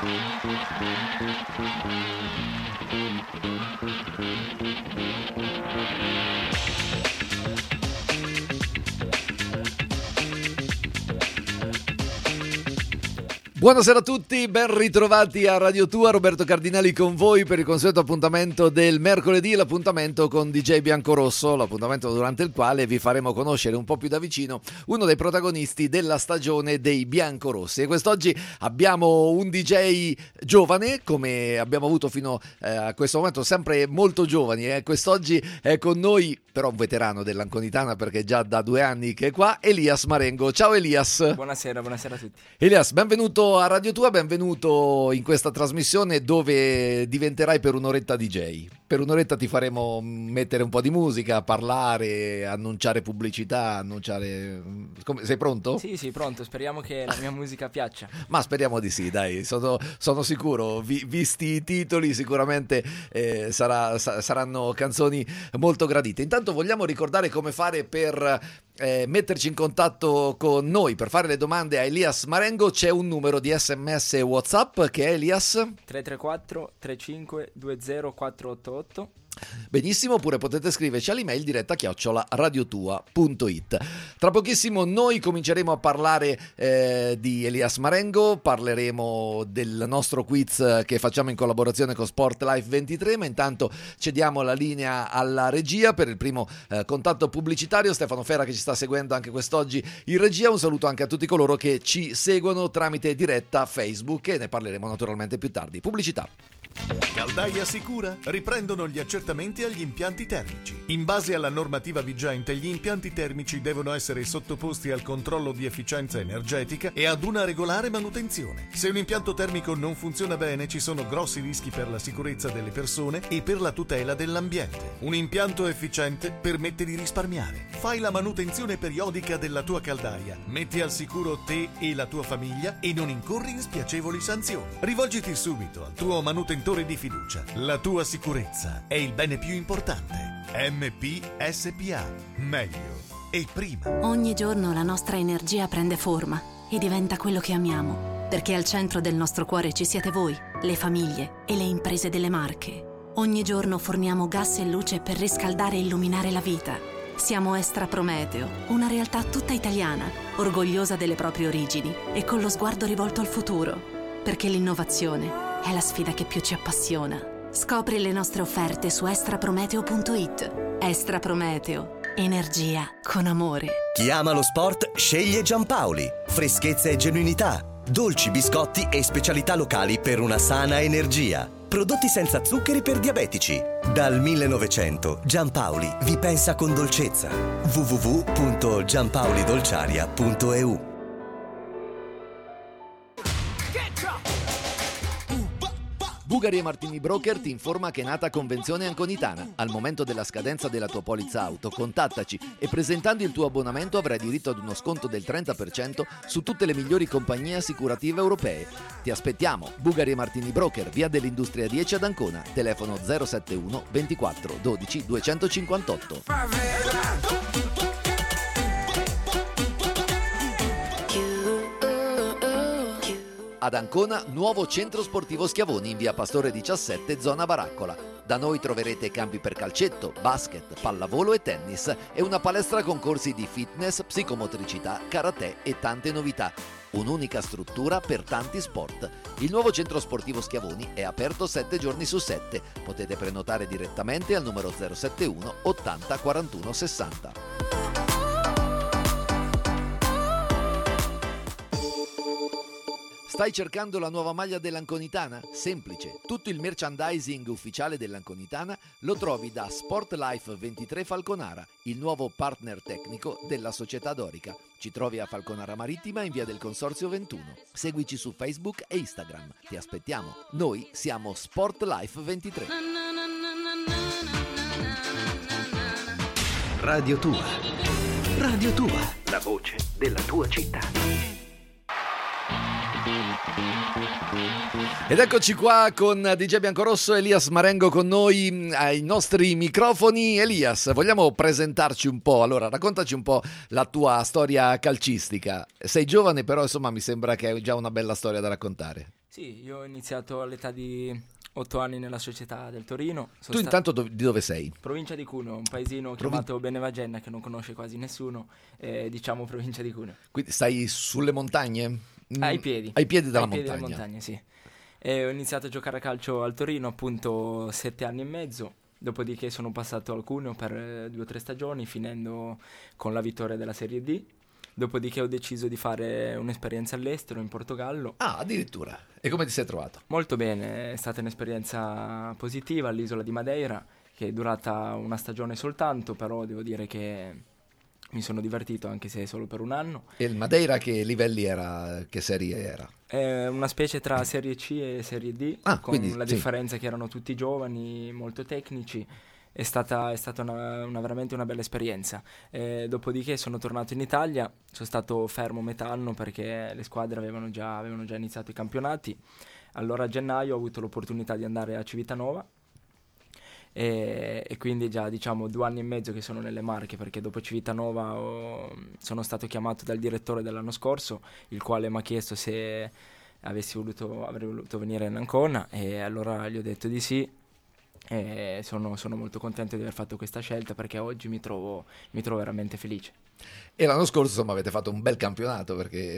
Buonasera a tutti, ben ritrovati a Radio Tua, Roberto Cardinali con voi per il consueto appuntamento del mercoledì, l'appuntamento con DJ Biancorosso, l'appuntamento durante il quale vi faremo conoscere un po' più da vicino uno dei protagonisti della stagione dei Biancorossi. E quest'oggi abbiamo un DJ giovane, come abbiamo avuto fino a questo momento, sempre molto giovani. Quest'oggi è con noi, però un veterano dell'Anconitana perché già da 2 anni che è qua, Elias Marengo. Ciao Elias. Buonasera a tutti. Elias, benvenuto a Radio Tua, benvenuto in questa trasmissione dove diventerai per un'oretta DJ. Per un'oretta ti faremo mettere un po' di musica, parlare, annunciare pubblicità, Sei pronto? Sì, pronto, speriamo che la mia musica piaccia. Ma speriamo di sì, dai, sono sicuro, visti i titoli sicuramente saranno canzoni molto gradite. Intanto vogliamo ricordare come fare per metterci in contatto con noi, per fare le domande a Elias Marengo. C'è un numero di SMS e WhatsApp che è Elias 334 35 20 488. Benissimo, oppure potete scriverci all'email diretta@radiotua.it. Tra pochissimo noi cominceremo a parlare di Elias Marengo, parleremo del nostro quiz che facciamo in collaborazione con Sport Life 23, ma intanto cediamo la linea alla regia per il primo contatto pubblicitario. Stefano Ferra che ci sta seguendo anche quest'oggi in regia, un saluto anche a tutti coloro che ci seguono tramite diretta Facebook e ne parleremo naturalmente più tardi. Pubblicità. Caldaia Sicura riprendono gli accertamenti agli impianti termici. In base alla normativa vigente, gli impianti termici devono essere sottoposti al controllo di efficienza energetica e ad una regolare manutenzione. Se un impianto termico non funziona bene, ci sono grossi rischi per la sicurezza delle persone e per la tutela dell'ambiente. Un impianto efficiente permette di risparmiare. Fai la manutenzione periodica della tua caldaia, metti al sicuro te e la tua famiglia e non incorri in spiacevoli sanzioni. Rivolgiti subito al tuo manutentore di fiducia. La tua sicurezza è il bene più importante. MP SPA. Meglio e prima. Ogni giorno la nostra energia prende forma e diventa quello che amiamo, perché al centro del nostro cuore ci siete voi, le famiglie e le imprese delle Marche. Ogni giorno forniamo gas e luce per riscaldare e illuminare la vita. Siamo Estra Prometeo, una realtà tutta italiana, orgogliosa delle proprie origini e con lo sguardo rivolto al futuro, perché l'innovazione è la sfida che più ci appassiona. Scopri le nostre offerte su estraprometeo.it. Estra Prometeo. Energia con amore. Chi ama lo sport sceglie Giampaoli. Freschezza e genuinità. Dolci, biscotti e specialità locali per una sana energia. Prodotti senza zuccheri per diabetici. Dal 1900 Giampaoli vi pensa con dolcezza. www.giampaolidolciaria.eu. Bugari e Martini Broker ti informa che è nata Convenzione Anconitana. Al momento della scadenza della tua polizza auto, contattaci e presentando il tuo abbonamento avrai diritto ad uno sconto del 30% su tutte le migliori compagnie assicurative europee. Ti aspettiamo, Bugari e Martini Broker, via dell'Industria 10 ad Ancona, telefono 071 24 12 258. Ad Ancona, nuovo centro sportivo Schiavoni in via Pastore 17, zona Baraccola. Da noi troverete campi per calcetto, basket, pallavolo e tennis e una palestra con corsi di fitness, psicomotricità, karate e tante novità. Un'unica struttura per tanti sport. Il nuovo centro sportivo Schiavoni è aperto 7 giorni su 7. Potete prenotare direttamente al numero 071 80 41 60. Stai cercando la nuova maglia dell'Anconitana? Semplice, tutto il merchandising ufficiale dell'Anconitana lo trovi da Sport Life 23 Falconara, il nuovo partner tecnico della società dorica. Ci trovi a Falconara Marittima in via del Consorzio 21. Seguici su Facebook e Instagram. Ti aspettiamo. Noi siamo Sport Life 23. Radio Tua. Radio Tua. La voce della tua città. Ed eccoci qua con DJ Biancorosso, Elias Marengo con noi ai nostri microfoni. Elias, vogliamo presentarci un po'? Allora, raccontaci un po' la tua storia calcistica. Sei giovane, però insomma mi sembra che hai già una bella storia da raccontare. Sì, io ho iniziato all'età di 8 anni nella società del Torino. Tu intanto di dove sei? Provincia di Cuneo, un paesino chiamato Benevagenna che non conosce quasi nessuno, diciamo provincia di Cuneo. Quindi stai sulle montagne? Ai piedi. Ai piedi della Ai piedi montagna. delle montagne, sì. E ho iniziato a giocare a calcio al Torino appunto 7 anni e mezzo, dopodiché sono passato al Cuneo per 2 o 3 stagioni, finendo con la vittoria della Serie D. Dopodiché ho deciso di fare un'esperienza all'estero, in Portogallo. Ah, addirittura. E come ti sei trovato? Molto bene, è stata un'esperienza positiva all'isola di Madeira, che è durata una stagione soltanto, però devo dire che mi sono divertito anche se solo per un anno. E il Madeira che livelli era? Che serie era? È una specie tra Serie C e Serie D, con quindi, la sì. differenza che erano tutti giovani, molto tecnici. È stata veramente una bella esperienza. Dopodiché sono tornato in Italia, sono stato fermo metà anno perché le squadre avevano già iniziato i campionati. Allora a gennaio ho avuto l'opportunità di andare a Civitanova e quindi già diciamo 2 anni e mezzo che sono nelle Marche, perché dopo Civitanova sono stato chiamato dal direttore dell'anno scorso, il quale mi ha chiesto se avrei voluto venire in Ancona, e allora gli ho detto di sì. E sono molto contento di aver fatto questa scelta, perché oggi mi trovo veramente felice. E l'anno scorso insomma avete fatto un bel campionato, perché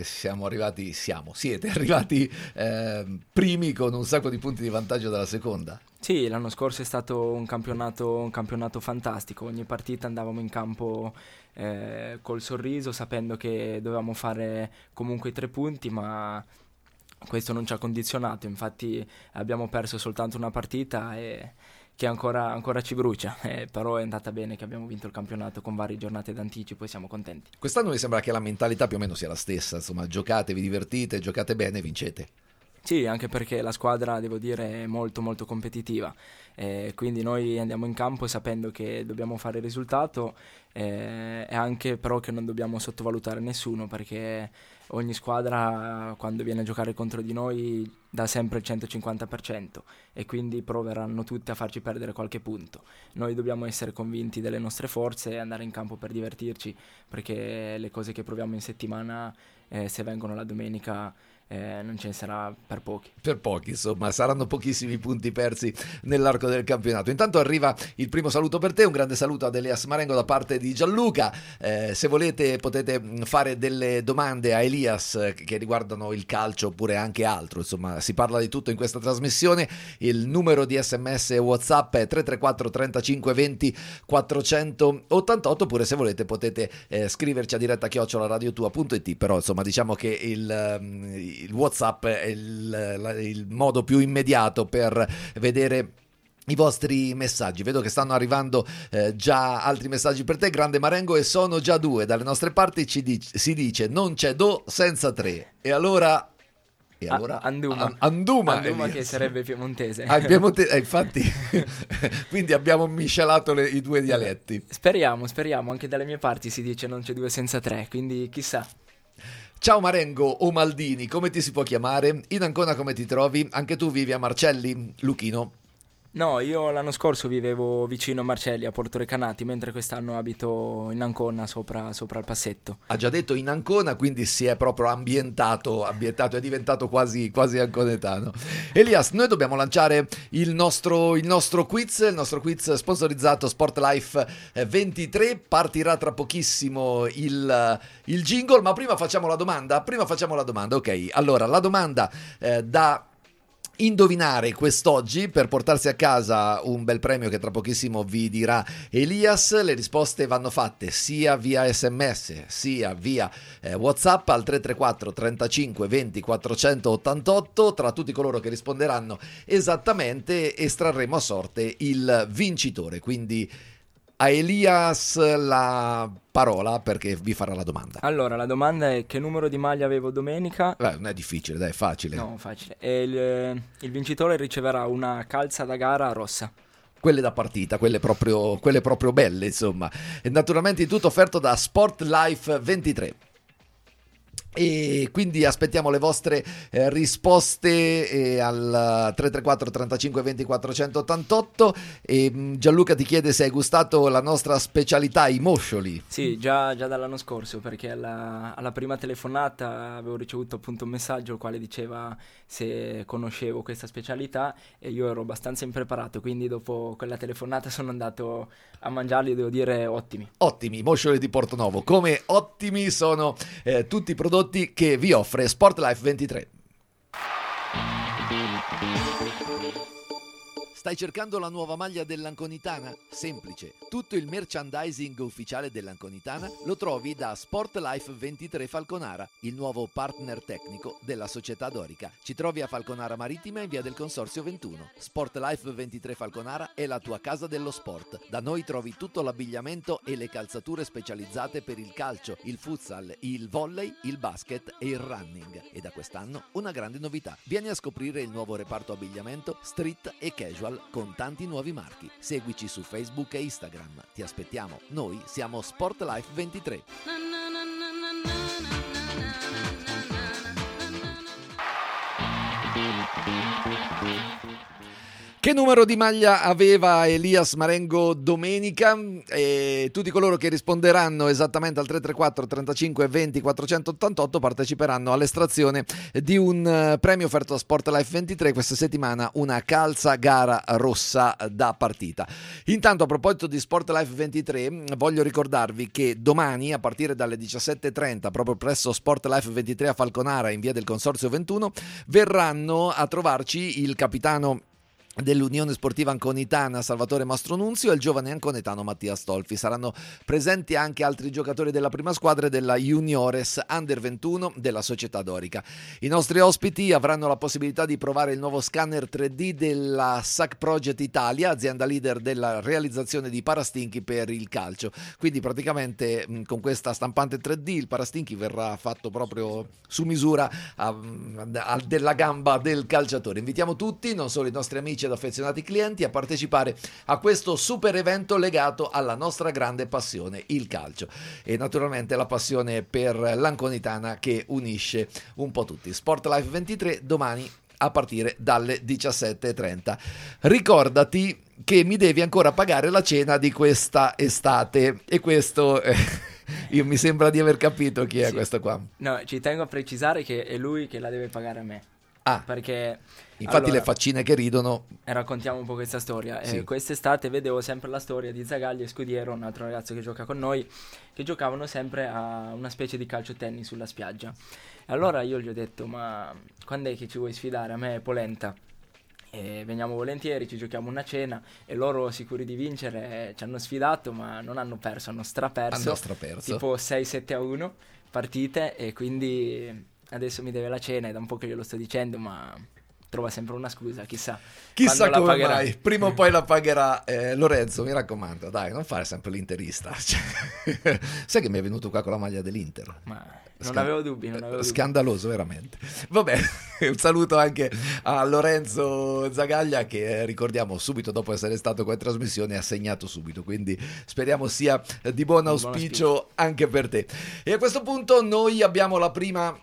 siete arrivati primi con un sacco di punti di vantaggio dalla seconda. Sì, l'anno scorso è stato un campionato fantastico. Ogni partita andavamo in campo col sorriso, sapendo che dovevamo fare comunque i 3 punti, ma questo non ci ha condizionato. Infatti abbiamo perso soltanto una partita che ancora ci brucia, però è andata bene che abbiamo vinto il campionato con varie giornate d'anticipo e siamo contenti. Quest'anno mi sembra che la mentalità più o meno sia la stessa, insomma, giocate, vi divertite, giocate bene, vincete. Sì, anche perché la squadra, devo dire, è molto molto competitiva, quindi noi andiamo in campo sapendo che dobbiamo fare il risultato, e anche però che non dobbiamo sottovalutare nessuno, perché ogni squadra quando viene a giocare contro di noi dà sempre il 150% e quindi proveranno tutti a farci perdere qualche punto. Noi dobbiamo essere convinti delle nostre forze e andare in campo per divertirci, perché le cose che proviamo in settimana, se vengono la domenica, non ce ne sarà per pochi. Per pochi, insomma, saranno pochissimi punti persi nell'arco del campionato. Intanto arriva il primo saluto per te, un grande saluto ad Elias Marengo da parte di Gianluca. Se volete potete fare delle domande a Elias che riguardano il calcio oppure anche altro, insomma si parla di tutto in questa trasmissione. Il numero di SMS e WhatsApp è 334 35 20 488, oppure se volete potete scriverci a diretta @radiotua.it, però insomma diciamo che il WhatsApp è il modo più immediato per vedere i vostri messaggi. Vedo che stanno arrivando già altri messaggi per te, grande Marengo, e sono già 2 dalle nostre parti. Si dice non c'è do senza 3, e allora Anduma che sarebbe piemontese. Infatti quindi abbiamo miscelato i 2 dialetti. Speriamo, anche dalle mie parti si dice non c'è 2 senza 3, quindi chissà. Ciao Marengo o Maldini, come ti si può chiamare? In Ancona come ti trovi? Anche tu vivi a Marcelli, Luchino? No, io l'anno scorso vivevo vicino a Marcelli, a Porto Recanati, mentre quest'anno abito in Ancona, sopra il Passetto. Ha già detto in Ancona, quindi si è proprio ambientato, è diventato quasi anconetano. Elias, noi dobbiamo lanciare il nostro quiz sponsorizzato Sport Life 23. Partirà tra pochissimo il jingle, ma prima facciamo la domanda. Ok, allora la domanda da indovinare quest'oggi per portarsi a casa un bel premio che tra pochissimo vi dirà Elias. Le risposte vanno fatte sia via SMS sia via WhatsApp al 334 35 20 488. Tra tutti coloro che risponderanno esattamente estrarremo a sorte il vincitore, quindi a Elias la parola perché vi farà la domanda. Allora, la domanda è: che numero di maglia avevo domenica? Non è difficile, dai, è facile. No, facile. E il vincitore riceverà una calza da gara rossa. Quelle da partita, quelle proprio belle, insomma. E naturalmente tutto offerto da Sport Life 23. E quindi aspettiamo le vostre risposte al 334 35 20 488. E Gianluca ti chiede se hai gustato la nostra specialità, i moscioli. Sì, già dall'anno scorso, perché alla prima telefonata avevo ricevuto appunto un messaggio il quale diceva se conoscevo questa specialità e io ero abbastanza impreparato, quindi dopo quella telefonata sono andato a mangiarli e devo dire ottimi. Ottimi, moscioli di Portonovo, come ottimi sono tutti i prodotti che vi offre Sportlife 23. Stai cercando la nuova maglia dell'Anconitana? Semplice, tutto il merchandising ufficiale dell'Anconitana lo trovi da Sportlife 23 Falconara, il nuovo partner tecnico della società Dorica. Ci trovi a Falconara Marittima in via del Consorzio 21. Sportlife 23 Falconara è la tua casa dello sport. Da noi trovi tutto l'abbigliamento e le calzature specializzate per il calcio, il futsal, il volley, il basket e il running. E da quest'anno una grande novità. Vieni a scoprire il nuovo reparto abbigliamento street e casual con tanti nuovi marchi. Seguici su Facebook e Instagram. Ti aspettiamo. Noi siamo Sportlife 23. Che numero di maglia aveva Elias Marengo domenica? E tutti coloro che risponderanno esattamente al 334 35 20 488 parteciperanno all'estrazione di un premio offerto da Sportlife 23 questa settimana, una calza gara rossa da partita. Intanto, a proposito di Sportlife 23, voglio ricordarvi che domani a partire dalle 17:30 proprio presso Sportlife 23 a Falconara in via del Consorzio 21 verranno a trovarci il capitano dell'Unione Sportiva Anconitana Salvatore Mastronunzio e il giovane anconetano Mattia Stolfi. Saranno presenti anche altri giocatori della prima squadra e della Juniores Under 21 della società Dorica. I nostri ospiti avranno la possibilità di provare il nuovo scanner 3D della SAC Project Italia, azienda leader della realizzazione di parastinchi per il calcio. Quindi praticamente con questa stampante 3D il parastinchi verrà fatto proprio su misura della gamba del calciatore. Invitiamo tutti, non solo i nostri amici ed affezionati clienti, a partecipare a questo super evento legato alla nostra grande passione, il calcio, e naturalmente la passione per l'Anconitana che unisce un po' tutti. Sportlife 23 domani a partire dalle 17:30. Ricordati che mi devi ancora pagare la cena di questa estate, e questo io mi sembra di aver capito chi è. Sì. Questo qua. No, ci tengo a precisare che è lui che la deve pagare a me. Perché infatti allora, le faccine che ridono. Raccontiamo un po' questa storia. Sì. Quest'estate vedevo sempre la storia di Zagaglia e Scudiero, un altro ragazzo che gioca con noi, che giocavano sempre a una specie di calcio tennis sulla spiaggia. E allora io gli ho detto: ma quando è che ci vuoi sfidare? A me è Polenta. E veniamo volentieri, ci giochiamo una cena. E loro, sicuri di vincere, ci hanno sfidato, ma non hanno perso, hanno straperso. Tipo 6-7-1 partite, e quindi adesso mi deve la cena, è da un po' che glielo sto dicendo, ma trova sempre una scusa, chissà come mai, prima o poi la pagherà. Lorenzo, mi raccomando, dai, non fare sempre l'interista. Sai che mi è venuto qua con la maglia dell'Inter? Ma non avevo dubbi. Scandaloso veramente. Vabbè, un saluto anche a Lorenzo Zagaglia, che ricordiamo subito dopo essere stato qua in trasmissione ha segnato subito, quindi speriamo sia di buon auspicio anche per te. E a questo punto noi abbiamo la prima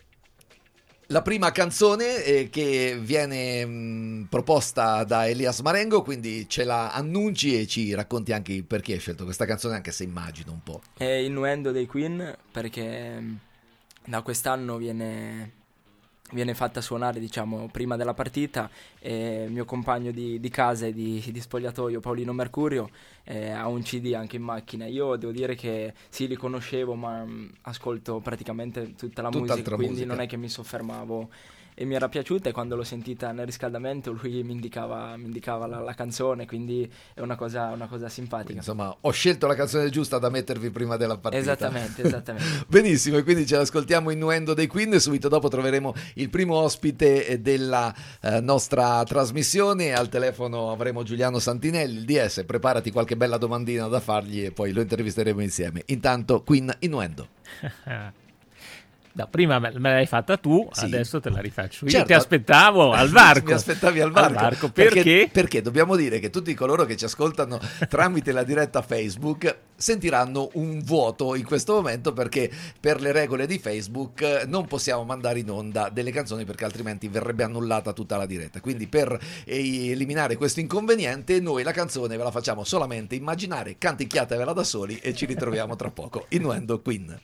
canzone che viene proposta da Elias Marengo, quindi ce la annunci e ci racconti anche il perché hai scelto questa canzone, anche se immagino un po'. È Innuendo dei Queen, perché da quest'anno viene fatta suonare, diciamo, prima della partita, e il mio compagno di casa e di spogliatoio, Paolino Mercurio, ha un CD anche in macchina. Io devo dire che sì, li conoscevo, ma ascolto praticamente tutta la musica, quindi non è che mi soffermavo, e mi era piaciuta, e quando l'ho sentita nel riscaldamento lui mi indicava la canzone, quindi è una cosa simpatica. Quindi, insomma, ho scelto la canzone giusta da mettervi prima della partita. Esattamente. Benissimo, e quindi ce l'ascoltiamo, Innuendo dei Queen, e subito dopo troveremo il primo ospite della nostra trasmissione. Al telefono avremo Giuliano Santinelli, il DS. Preparati qualche bella domandina da fargli e poi lo intervisteremo insieme. Intanto Queen, Innuendo. No, prima me l'hai fatta tu, Sì. adesso te la rifaccio io. Certo. Ti aspettavo al varco. Mi aspettavi al varco. Perché? Perché dobbiamo dire che tutti coloro che ci ascoltano tramite la diretta Facebook sentiranno un vuoto in questo momento, perché per le regole di Facebook non possiamo mandare in onda delle canzoni, perché altrimenti verrebbe annullata tutta la diretta. Quindi per eliminare questo inconveniente, noi la canzone ve la facciamo solamente immaginare, canticchiatevela da soli e ci ritroviamo tra poco. Innuendo Queen.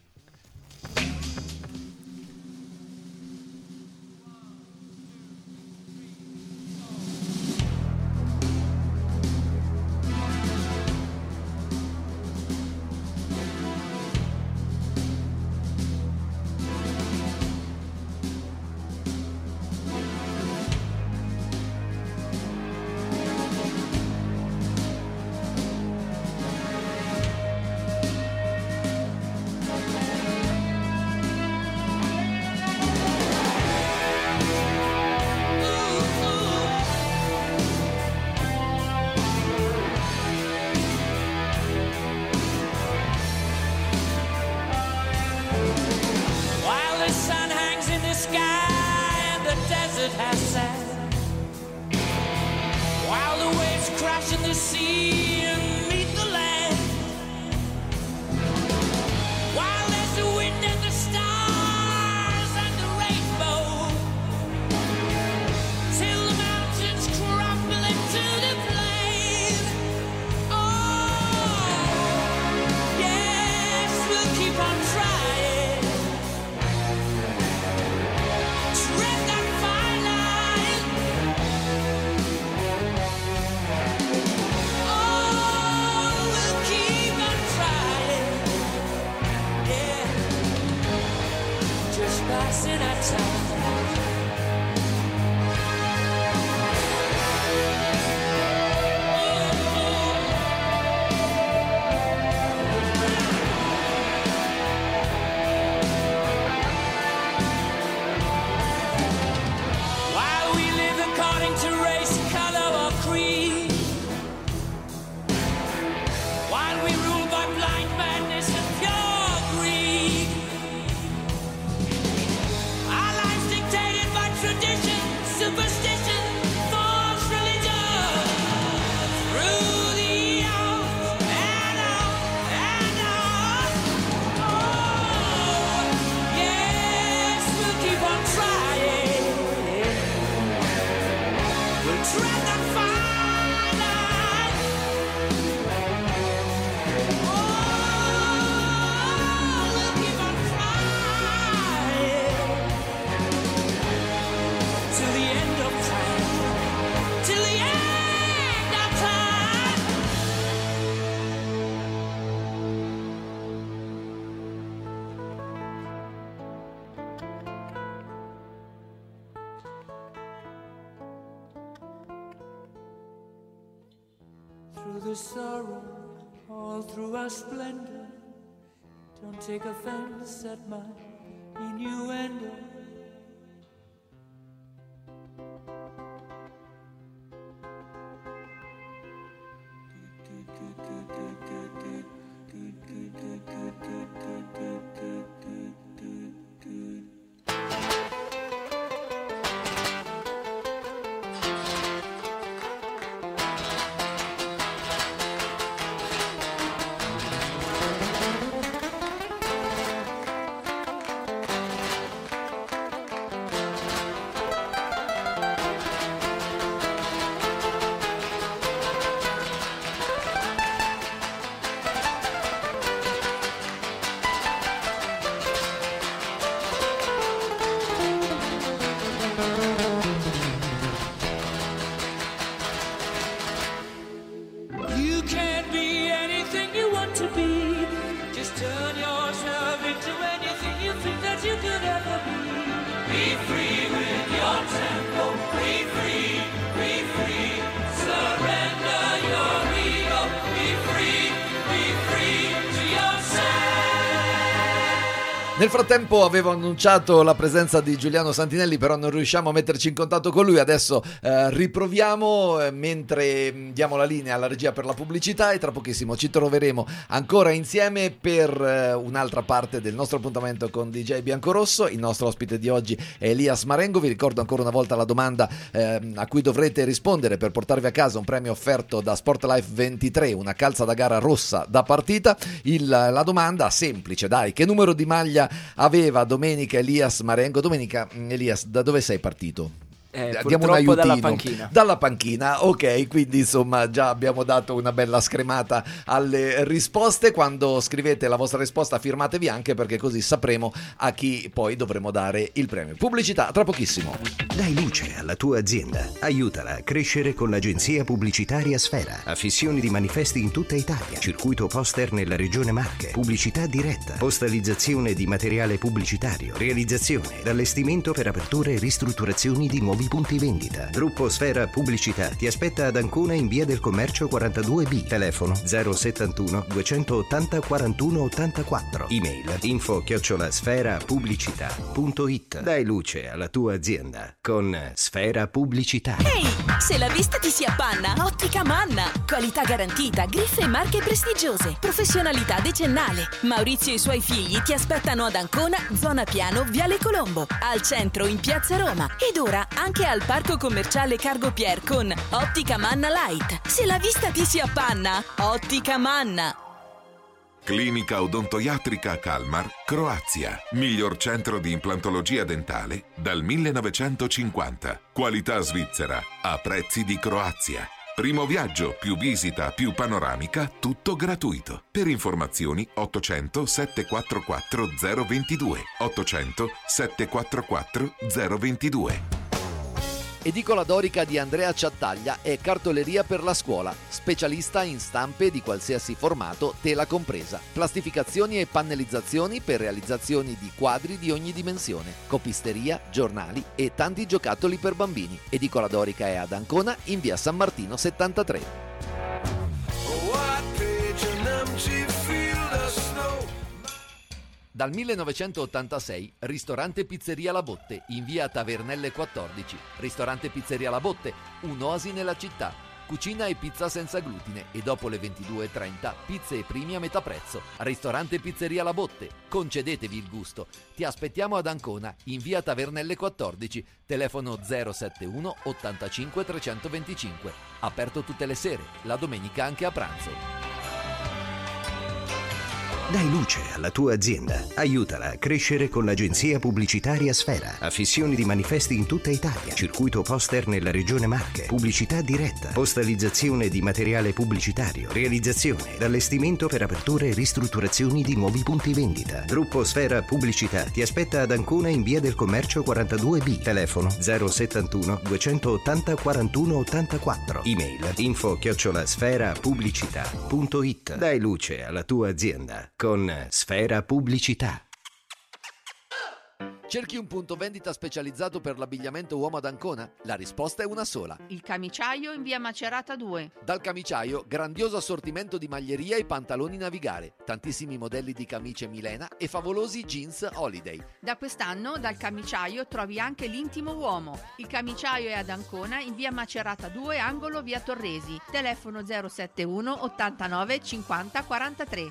Through the sorrow, all through our splendor, don't take offense at my innuendo. Nel frattempo avevo annunciato la presenza di Giuliano Santinelli, però non riusciamo a metterci in contatto con lui. Adesso riproviamo mentre diamo la linea alla regia per la pubblicità, e tra pochissimo ci troveremo ancora insieme per un'altra parte del nostro appuntamento con DJ Biancorosso. Il nostro ospite di oggi è Elias Marengo. Vi ricordo ancora una volta la domanda a cui dovrete rispondere per portarvi a casa un premio offerto da Sportlife 23, una calza da gara rossa da partita. La domanda semplice, dai: che numero di maglia aveva domenica Elias Marengo? Domenica, Elias, da dove sei partito? Diamo un aiutino. Dalla panchina, ok, quindi insomma già abbiamo dato una bella scremata alle risposte. Quando scrivete la vostra risposta firmatevi anche, perché così sapremo a chi poi dovremo dare il premio. Pubblicità tra pochissimo. Dai luce alla tua azienda, aiutala a crescere con l'agenzia pubblicitaria Sfera. Affissioni di manifesti in tutta Italia, circuito poster nella regione Marche, pubblicità diretta, postalizzazione di materiale pubblicitario, realizzazione ed allestimento per aperture e ristrutturazioni di nuovi punti vendita. Gruppo Sfera Pubblicità ti aspetta ad Ancona in via del Commercio 42B. Telefono 071 280 41 84. Email info@sferapubblicità.it. Dai luce alla tua azienda con Sfera Pubblicità. Ehi, se la vista ti si appanna, Ottica Manna. Qualità garantita, griffe e marche prestigiose, professionalità decennale. Maurizio e i suoi figli ti aspettano ad Ancona, zona Piano, Viale Colombo, al centro in Piazza Roma, ed ora anche al parco commerciale Cargo Pier con Ottica Manna Light. Se la vista ti si appanna, Ottica Manna. Clinica Odontoiatrica Kalmar, Croazia. Miglior centro di implantologia dentale dal 1950. Qualità svizzera a prezzi di Croazia. Primo viaggio, più visita, più panoramica, tutto gratuito. Per informazioni 800 744 022. 800 744 022. Edicola Dorica di Andrea Ciattaglia è cartoleria per la scuola, specialista in stampe di qualsiasi formato, tela compresa, plastificazioni e pannellizzazioni per realizzazioni di quadri di ogni dimensione, copisteria, giornali e tanti giocattoli per bambini. Edicola Dorica è ad Ancona in via San Martino 73. Dal 1986, ristorante Pizzeria La Botte, in via Tavernelle 14. Ristorante Pizzeria La Botte, un'oasi nella città. Cucina e pizza senza glutine, e dopo le 22:30 pizze e primi a metà prezzo. Ristorante Pizzeria La Botte, concedetevi il gusto. Ti aspettiamo ad Ancona, in via Tavernelle 14, telefono 071 85 325. Aperto tutte le sere, la domenica anche a pranzo. Dai luce alla tua azienda, aiutala a crescere con l'agenzia pubblicitaria Sfera. Affissioni di manifesti in tutta Italia, circuito poster nella regione Marche, pubblicità diretta, postalizzazione di materiale pubblicitario, realizzazione ed allestimento per aperture e ristrutturazioni di nuovi punti vendita. Gruppo Sfera Pubblicità ti aspetta ad Ancona in via del Commercio 42B. Telefono 071 280 41 84. Email info@sferapubblicità.it. Dai luce alla tua azienda con Sfera Pubblicità. Cerchi un punto vendita specializzato per l'abbigliamento uomo ad Ancona? La risposta è una sola. Il Camiciaio in via Macerata 2. Dal Camiciaio, grandioso assortimento di maglieria e pantaloni Navigare, tantissimi modelli di camicie Milena e favolosi jeans Holiday. Da quest'anno dal Camiciaio trovi anche l'intimo uomo. Il Camiciaio è ad Ancona in via Macerata 2, angolo via Torresi. Telefono 071 89 50 43.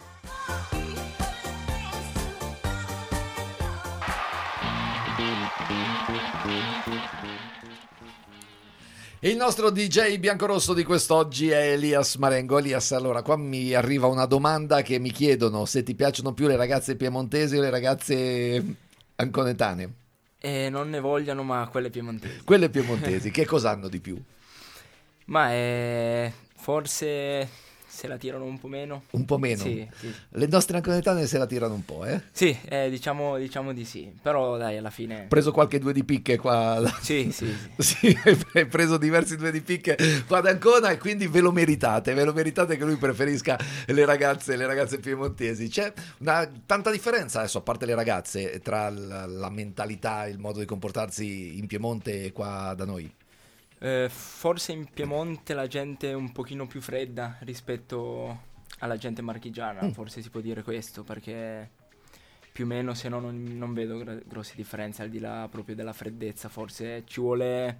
Il nostro DJ biancorosso di quest'oggi è Elias Marengo. Elias, allora qua mi arriva una domanda che mi chiedono se ti piacciono più le ragazze piemontesi o le ragazze anconetane. Non ne vogliano, ma quelle piemontesi. Quelle piemontesi, che cosa hanno di più? Ma forse se la tirano un po' meno. Un po' meno? Sì, sì. Le nostre anconetane se la tirano un po', eh? Sì, diciamo di sì. Però dai, alla fine... Preso qualche due di picche qua. Sì. Sì, hai preso diversi due di picche qua ad Ancona, e quindi ve lo meritate che lui preferisca le ragazze piemontesi. C'è tanta differenza adesso, a parte le ragazze, tra la mentalità, il modo di comportarsi in Piemonte e qua da noi? Forse in Piemonte la gente è un pochino più fredda rispetto alla gente marchigiana, forse si può dire questo, perché più o meno, se no non vedo grosse differenze al di là proprio della freddezza. Forse ci vuole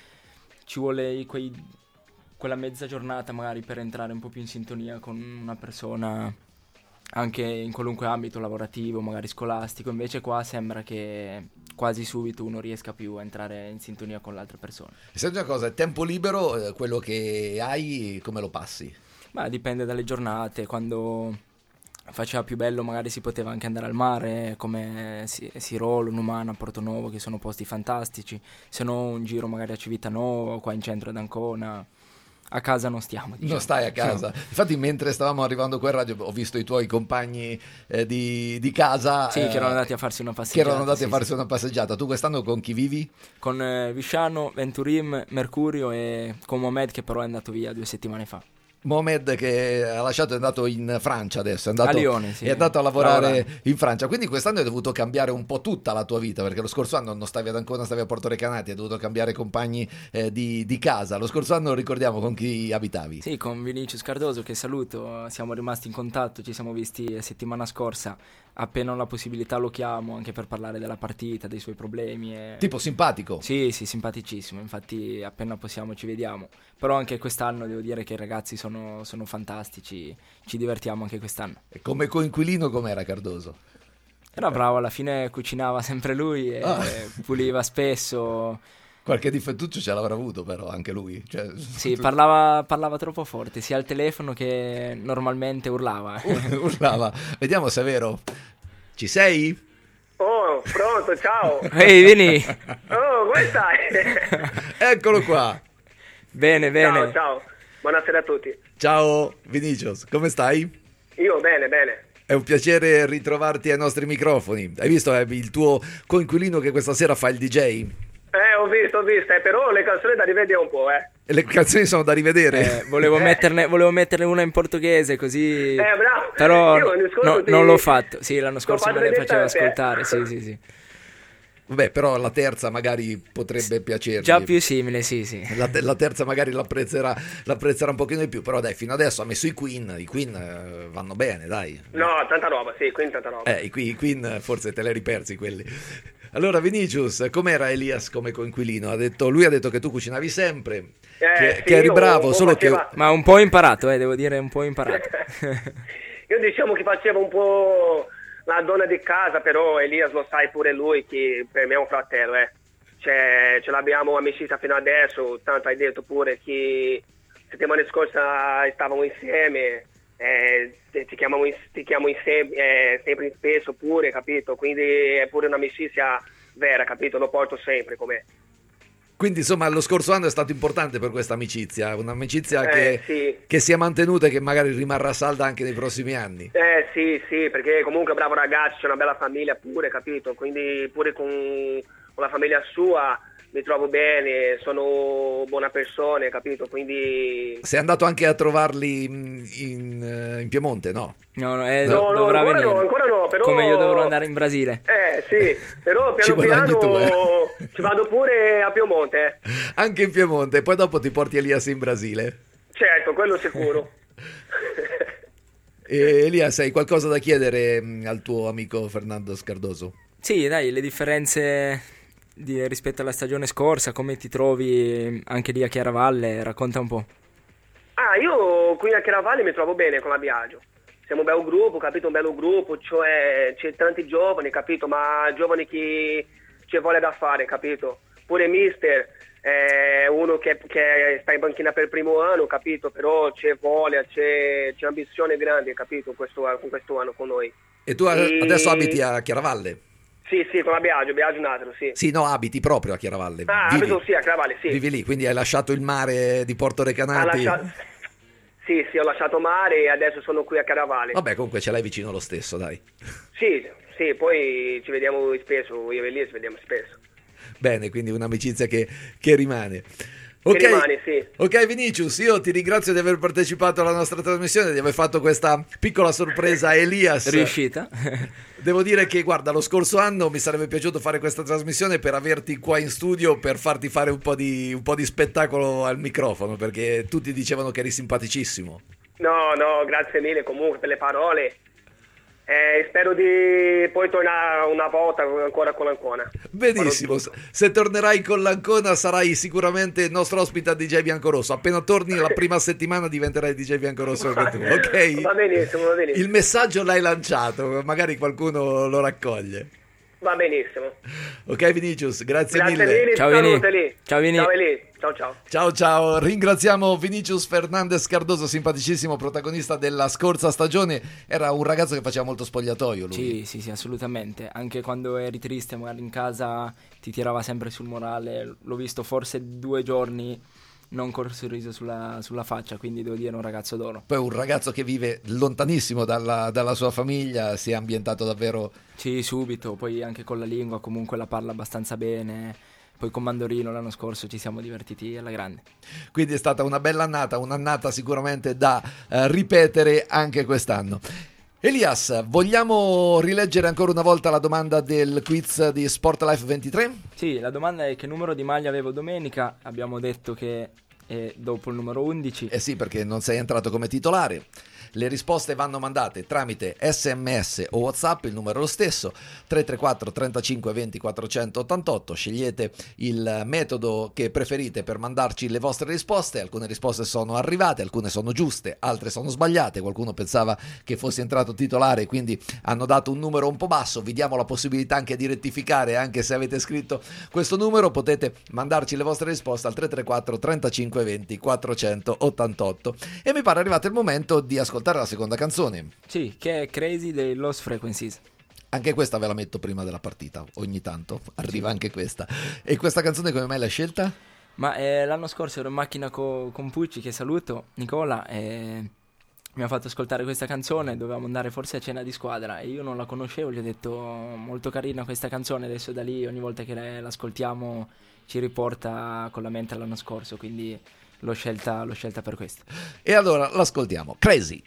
quella mezza giornata magari per entrare un po' più in sintonia con una persona, anche in qualunque ambito lavorativo, magari scolastico. Invece qua sembra che quasi subito uno riesca più a entrare in sintonia con l'altra persona. Senti una cosa, il tempo libero, quello che hai, come lo passi? Ma dipende dalle giornate. Quando faceva più bello magari si poteva anche andare al mare, come Sirolo, Numana, Portonovo, che sono posti fantastici. Se no un giro magari a Civitanova, qua in centro ad Ancona. A casa non stiamo, diciamo. Non stai a casa. No. Infatti mentre stavamo arrivando qua in radio ho visto i tuoi compagni di casa che erano andati a farsi una passeggiata. Una passeggiata. Tu quest'anno con chi vivi? Con Visciano, Venturim, Mercurio e con Mohamed, che però è andato via 2 settimane fa. Mohamed, che ha lasciato, è andato in Francia adesso, a Lione, sì. È andato a lavorare in Francia, quindi quest'anno hai dovuto cambiare un po' tutta la tua vita, perché lo scorso anno non stavi ad Ancona, stavi a Porto Recanati, hai dovuto cambiare compagni di casa. Lo scorso anno ricordiamo con chi abitavi? Sì, con Vinicius Cardoso, che saluto, siamo rimasti in contatto, ci siamo visti la settimana scorsa, appena ho la possibilità lo chiamo anche per parlare della partita, dei suoi problemi. Tipo simpatico? Sì, simpaticissimo, infatti appena possiamo ci vediamo. Però anche quest'anno devo dire che i ragazzi sono fantastici, ci divertiamo anche quest'anno. E come coinquilino com'era Cardoso? Era bravo, alla fine cucinava sempre lui e puliva spesso. Qualche difettuccio ce l'avrà avuto però anche lui. Sì, parlava troppo forte, sia al telefono che normalmente urlava. Urlava. Vediamo se è vero. Ci sei? Oh, pronto, ciao. Ehi, vieni. Oh, come stai? Eccolo qua. Bene. Ciao. Buonasera a tutti. Ciao Vinicius, come stai? Io bene. È un piacere ritrovarti ai nostri microfoni. Hai visto il tuo coinquilino che questa sera fa il DJ? Ho visto, però le canzoni da rivedere un po', E le canzoni sono da rivedere. Volevo metterne una in portoghese, così. Bravo. Però non l'ho fatto. Sì, l'anno scorso me le faceva ascoltare. Sì. Vabbè, però la terza magari potrebbe piacergli. Già più simile, sì. La terza magari l'apprezzerà un pochino di più, però dai, fino adesso ha messo i Queen vanno bene, dai. No, tanta roba, sì, Queen tanta roba. I Queen forse te li hai ripersi quelli. Allora Vinicius, com'era Elias come coinquilino? Lui ha detto che tu cucinavi sempre, che eri bravo, solo che... Ma un po' ho imparato, devo dire, un po' imparato. Io diciamo che facevo un po' la donna di casa, però Elias lo sai pure lui che per me è un fratello, ce l'abbiamo amicizia fino adesso, tanto hai detto pure che settimana scorsa stavamo insieme, ti chiamo insieme, sempre spesso pure, capito? Quindi è pure un'amicizia vera, capito? Lo porto sempre con me. Quindi insomma lo scorso anno è stato importante per questa amicizia, un'amicizia che si è mantenuta e che magari rimarrà salda anche nei prossimi anni. Sì, perché comunque è bravo ragazzo, c'è una bella famiglia pure, capito? Quindi pure con la famiglia sua mi trovo bene, sono buona persona, capito? Quindi... Sei andato anche a trovarli in Piemonte, no? No, dovrà venire. Ancora no, però... Come io dovrò andare in Brasile. Sì, però piano piano ci vado pure a Piemonte. Anche in Piemonte, e poi dopo ti porti Elias in Brasile? Certo, quello sicuro. Elias, hai qualcosa da chiedere al tuo amico Fernando Cardoso? Sì, dai, le differenze rispetto alla stagione scorsa, come ti trovi anche lì a Chiaravalle, racconta un po'. Io qui a Chiaravalle mi trovo bene con la Biagio. Siamo un bel gruppo, capito? Un bello gruppo, cioè c'è tanti giovani, capito? Ma giovani che c'è voglia da fare, capito? Pure mister è uno che sta in banchina per il primo anno, capito? Però c'è voglia, c'è ambizione grande, capito? Con questo anno con noi. E tu adesso abiti a Chiaravalle? Sì, con la Biagio Natero, sì. Sì, no, abiti proprio a Chiaravalle. Abito sì a Chiaravalle, sì. Vivi lì, quindi hai lasciato il mare di Porto Recanati? Sì, ho lasciato mare e adesso sono qui a Chiaravalle. Vabbè, comunque ce l'hai vicino lo stesso, dai. Sì, poi ci vediamo spesso, io e lì ci vediamo spesso. Bene, quindi un'amicizia che rimane. Ok, Vinicius, io ti ringrazio di aver partecipato alla nostra trasmissione, di aver fatto questa piccola sorpresa a Elias. Riuscita? Devo dire che, guarda, lo scorso anno mi sarebbe piaciuto fare questa trasmissione per averti qua in studio, per farti fare un po' di spettacolo al microfono, perché tutti dicevano che eri simpaticissimo. No, grazie mille comunque per le parole. Spero di poi tornare una volta ancora con l'Ancona. Benissimo, se tornerai con l'Ancona sarai sicuramente il nostro ospite a DJ Biancorosso. Appena torni la prima settimana diventerai DJ Biancorosso anche tu, ok? Va benissimo, va benissimo. Il messaggio l'hai lanciato, magari qualcuno lo raccoglie. Va benissimo. Ok Vinicius, grazie mille. Mille. Ciao Vini. Ciao Vini. Ciao Eli. Ciao. Ciao, ringraziamo Vinicius Fernandez Cardoso, simpaticissimo protagonista della scorsa stagione. Era un ragazzo che faceva molto spogliatoio lui. Sì, assolutamente. Anche quando eri triste magari in casa ti tirava sempre sul morale. L'ho visto forse 2 giorni non col sorriso sulla faccia, quindi devo dire un ragazzo d'oro. Poi un ragazzo che vive lontanissimo dalla sua famiglia, si è ambientato davvero... Sì, subito, poi anche con la lingua comunque la parla abbastanza bene. Poi con Mandorino l'anno scorso ci siamo divertiti alla grande. Quindi è stata una bella annata, un'annata sicuramente da ripetere anche quest'anno. Elias, vogliamo rileggere ancora una volta la domanda del quiz di Sport Life 23? Sì, la domanda è che numero di maglia avevo domenica. Abbiamo detto che è dopo il numero 11. Sì, perché non sei entrato come titolare. Le risposte vanno mandate tramite SMS o WhatsApp, il numero è lo stesso, 334 35 20 488. Scegliete il metodo che preferite per mandarci le vostre risposte. Alcune risposte sono arrivate, alcune sono giuste, altre sono sbagliate. Qualcuno pensava che fossi entrato titolare, quindi hanno dato un numero un po' basso. Vi diamo la possibilità anche di rettificare, anche se avete scritto questo numero. Potete mandarci le vostre risposte al 334 35 20 488. E mi pare arrivato il momento di ascoltare la seconda canzone. Sì, che è Crazy dei Lost Frequencies. Anche questa ve la metto prima della partita, ogni tanto arriva anche questa. E questa canzone come mai l'hai scelta? Ma l'anno scorso ero in macchina con Pucci, che saluto, Nicola, e mi ha fatto ascoltare questa canzone. Dovevamo andare forse a cena di squadra e io non la conoscevo, gli ho detto molto carina questa canzone. Adesso da lì ogni volta che l'ascoltiamo ci riporta con la mente all'anno scorso, quindi l'ho scelta per questo. E allora l'ascoltiamo, Crazy.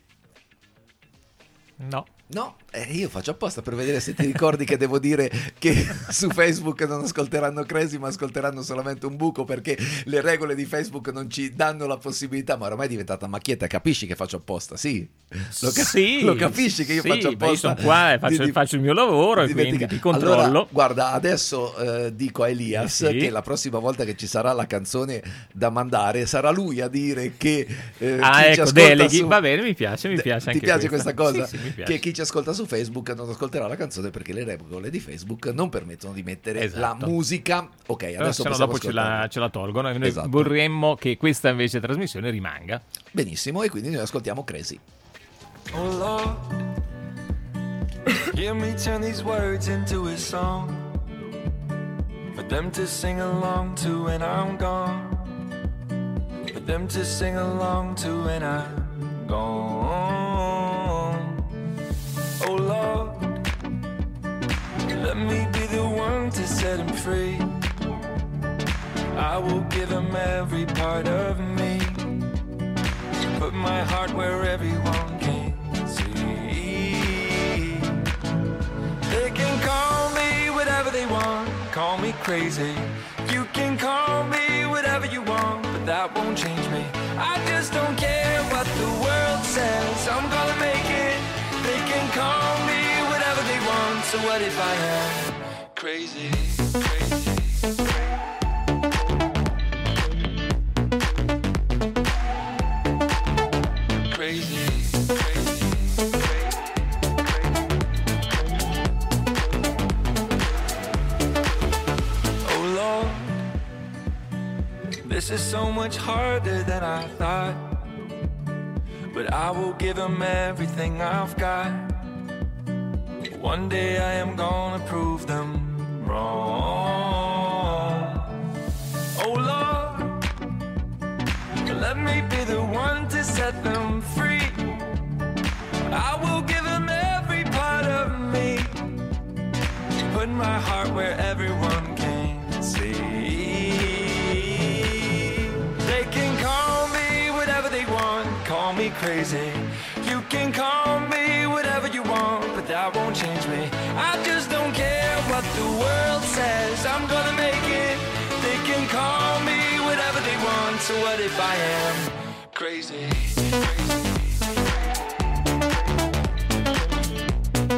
No, io faccio apposta per vedere se ti ricordi che devo dire che su Facebook non ascolteranno Crazy ma ascolteranno solamente un buco, perché le regole di Facebook non ci danno la possibilità. Ma ormai è diventata macchietta, capisci che faccio apposta? Sì, lo capisci che io faccio apposta? Io sono qua e faccio il mio lavoro e quindi ti controllo. Allora, guarda, adesso dico a Elias che la prossima volta che ci sarà la canzone da mandare sarà lui a dire che ecco, deleghi, va bene, mi piace anche ti piace questa cosa? Sì, mi piace. Che chi ci ascolta su Facebook non ascolterà la canzone perché le regole di Facebook non permettono di mettere la musica. Ok, adesso se no dopo ce la tolgono e noi vorremmo che questa invece trasmissione rimanga. Benissimo, e quindi noi ascoltiamo Crazy. Oh Lord, hear me turn these words into a song for them to sing along to when I'm gone, for them to sing along to when I'm gone. Oh Lord, let me be the one to set him free. I will give him every part of me, put my heart where everyone can see. They can call me whatever they want, call me crazy. You can call me whatever you want, but that won't change me. I just don't care what the world says, I'm gonna make it. They can call me whatever they want, so what if I am crazy, crazy? This is so much harder than I thought, but I will give him everything I've got. One day I am gonna prove them wrong. Oh Lord, let me be the one to set them free. I will give him every part of me, put my heart where everyone can see. They can call me whatever they want, call me crazy. You can call me whatever you want, but that won't change me. I just don't care what the world says, I'm gonna make it. They can call me whatever they want, so what if I am crazy, crazy?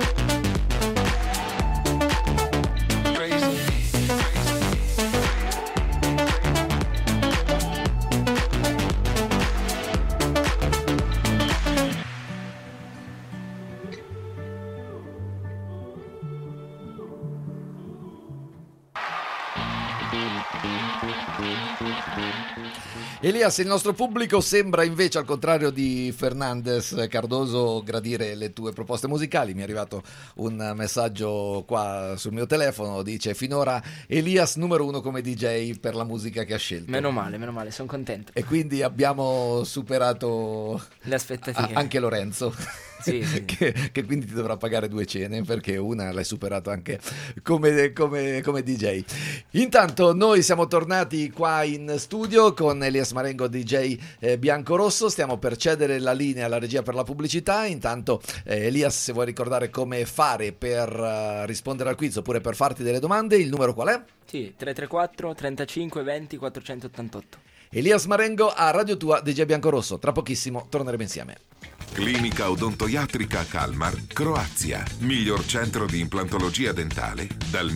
Elias, il nostro pubblico sembra invece, al contrario di Fernandez Cardoso, gradire le tue proposte musicali. Mi è arrivato un messaggio qua sul mio telefono, dice: finora Elias numero 1 come DJ per la musica che ha scelto. Meno male, sono contento. E quindi abbiamo superato le aspettative. Anche Lorenzo. Sì. che quindi ti dovrà pagare 2 cene, perché una l'hai superato anche come DJ. Intanto noi siamo tornati qua in studio con Elias Marengo, DJ Biancorosso. Stiamo per cedere la linea alla regia per la pubblicità. Intanto Elias, se vuoi ricordare come fare per rispondere al quiz oppure per farti delle domande, il numero qual è? Sì, 334 35 20 488. Elias Marengo a Radio Tua, DJ Biancorosso. Tra pochissimo torneremo insieme. Clinica Odontoiatrica Kalmar, Croazia. Miglior centro di implantologia dentale dal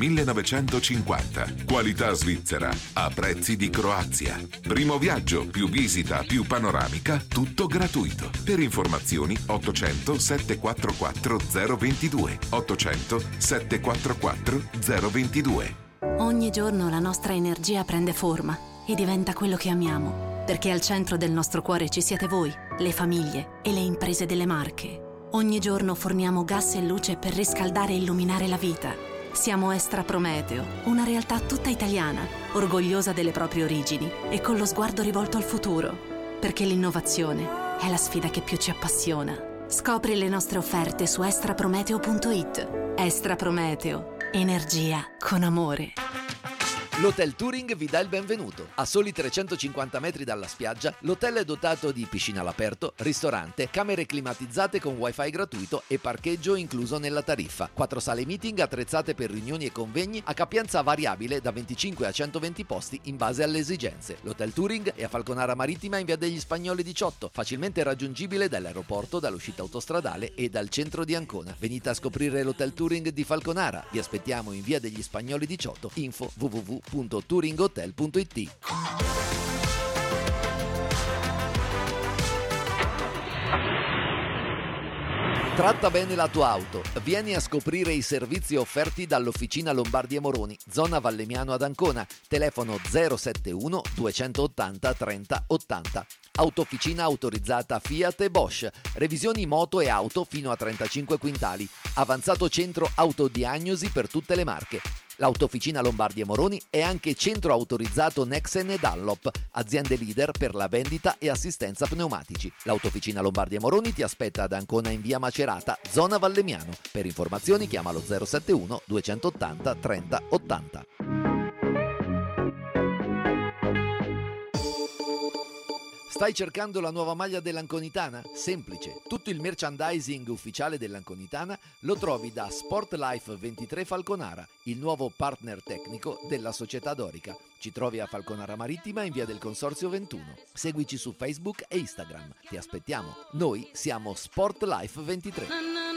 1950. Qualità svizzera a prezzi di Croazia. Primo viaggio, più visita, più panoramica, tutto gratuito. Per informazioni 800 744 022. 800 744 022. Ogni giorno la nostra energia prende forma e diventa quello che amiamo. Perché al centro del nostro cuore ci siete voi, le famiglie e le imprese delle Marche. Ogni giorno forniamo gas e luce per riscaldare e illuminare la vita. Siamo Estra Prometeo, una realtà tutta italiana, orgogliosa delle proprie origini e con lo sguardo rivolto al futuro. Perché l'innovazione è la sfida che più ci appassiona. Scopri le nostre offerte su extraprometeo.it. Estra Prometeo, energia con amore. L'Hotel Touring vi dà il benvenuto. A soli 350 metri dalla spiaggia, l'hotel è dotato di piscina all'aperto, ristorante, camere climatizzate con wifi gratuito e parcheggio incluso nella tariffa. 4 sale meeting attrezzate per riunioni e convegni a capienza variabile da 25 a 120 posti in base alle esigenze. L'Hotel Touring è a Falconara Marittima in via degli Spagnoli 18, facilmente raggiungibile dall'aeroporto, dall'uscita autostradale e dal centro di Ancona. Venite a scoprire l'Hotel Touring di Falconara. Vi aspettiamo in via degli Spagnoli 18. Info www.touringhotel.it. Tratta bene la tua auto. Vieni a scoprire i servizi offerti dall'Officina Lombardi e Moroni, zona Vallemiano ad Ancona. Telefono 071 280 30 80. Autofficina autorizzata Fiat e Bosch. Revisioni moto e auto fino a 35 quintali. Avanzato centro autodiagnosi per tutte le marche. L'Autofficina Lombardi e Moroni è anche centro autorizzato Nexen e Dunlop, aziende leader per la vendita e assistenza pneumatici. L'Autofficina Lombardi e Moroni ti aspetta ad Ancona in via Macerata, zona Vallemiano. Per informazioni chiamalo 071 280 30 80. Stai cercando la nuova maglia dell'Anconitana? Semplice. Tutto il merchandising ufficiale dell'Anconitana lo trovi da Sportlife 23 Falconara, il nuovo partner tecnico della società dorica. Ci trovi a Falconara Marittima in via del Consorzio 21. Seguici su Facebook e Instagram. Ti aspettiamo. Noi siamo Sportlife 23.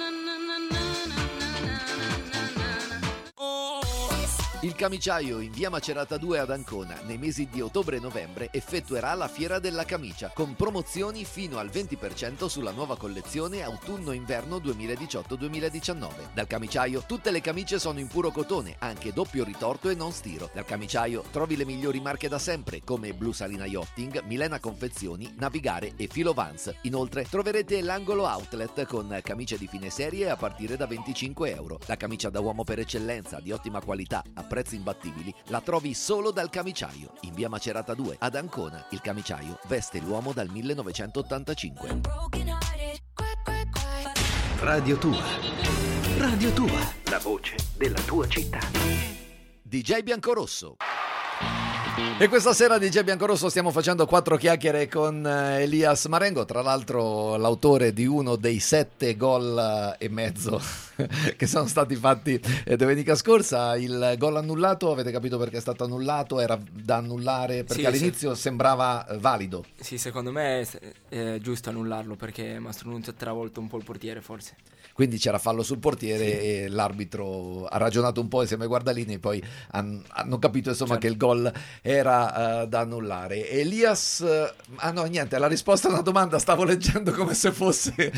Il Camiciaio in via Macerata 2 ad Ancona nei mesi di ottobre e novembre effettuerà la Fiera della Camicia con promozioni fino al 20% sulla nuova collezione autunno-inverno 2018-2019. Dal Camiciaio tutte le camicie sono in puro cotone, anche doppio ritorto e non stiro. Dal Camiciaio trovi le migliori marche da sempre come Blu Salina Yachting, Milena Confezioni, Navigare e Filo Vans. Inoltre troverete l'angolo outlet con camicie di fine serie a partire da €25. La camicia da uomo per eccellenza di ottima qualità a prezzi imbattibili la trovi solo dal Camiciaio in via Macerata 2 ad Ancona. Il Camiciaio veste l'uomo dal 1985. Radio Tua, Radio Tua, la voce della tua città. DJ Biancorosso. E questa sera DJ Biancorosso stiamo facendo 4 chiacchiere con Elias Marengo, tra l'altro l'autore di uno dei 7 gol e mezzo che sono stati fatti domenica scorsa. Il gol annullato, avete capito perché è stato annullato? Era da annullare perché sì, all'inizio sembrava valido. Sì, secondo me è giusto annullarlo perché Mastro Nunzio ha travolto un po' il portiere forse. Quindi c'era fallo sul portiere, sì. E l'arbitro ha ragionato un po' insieme ai guardalini e poi hanno capito insomma certo. Che il gol era da annullare. Elias, no niente, la risposta a una domanda stavo leggendo come se fosse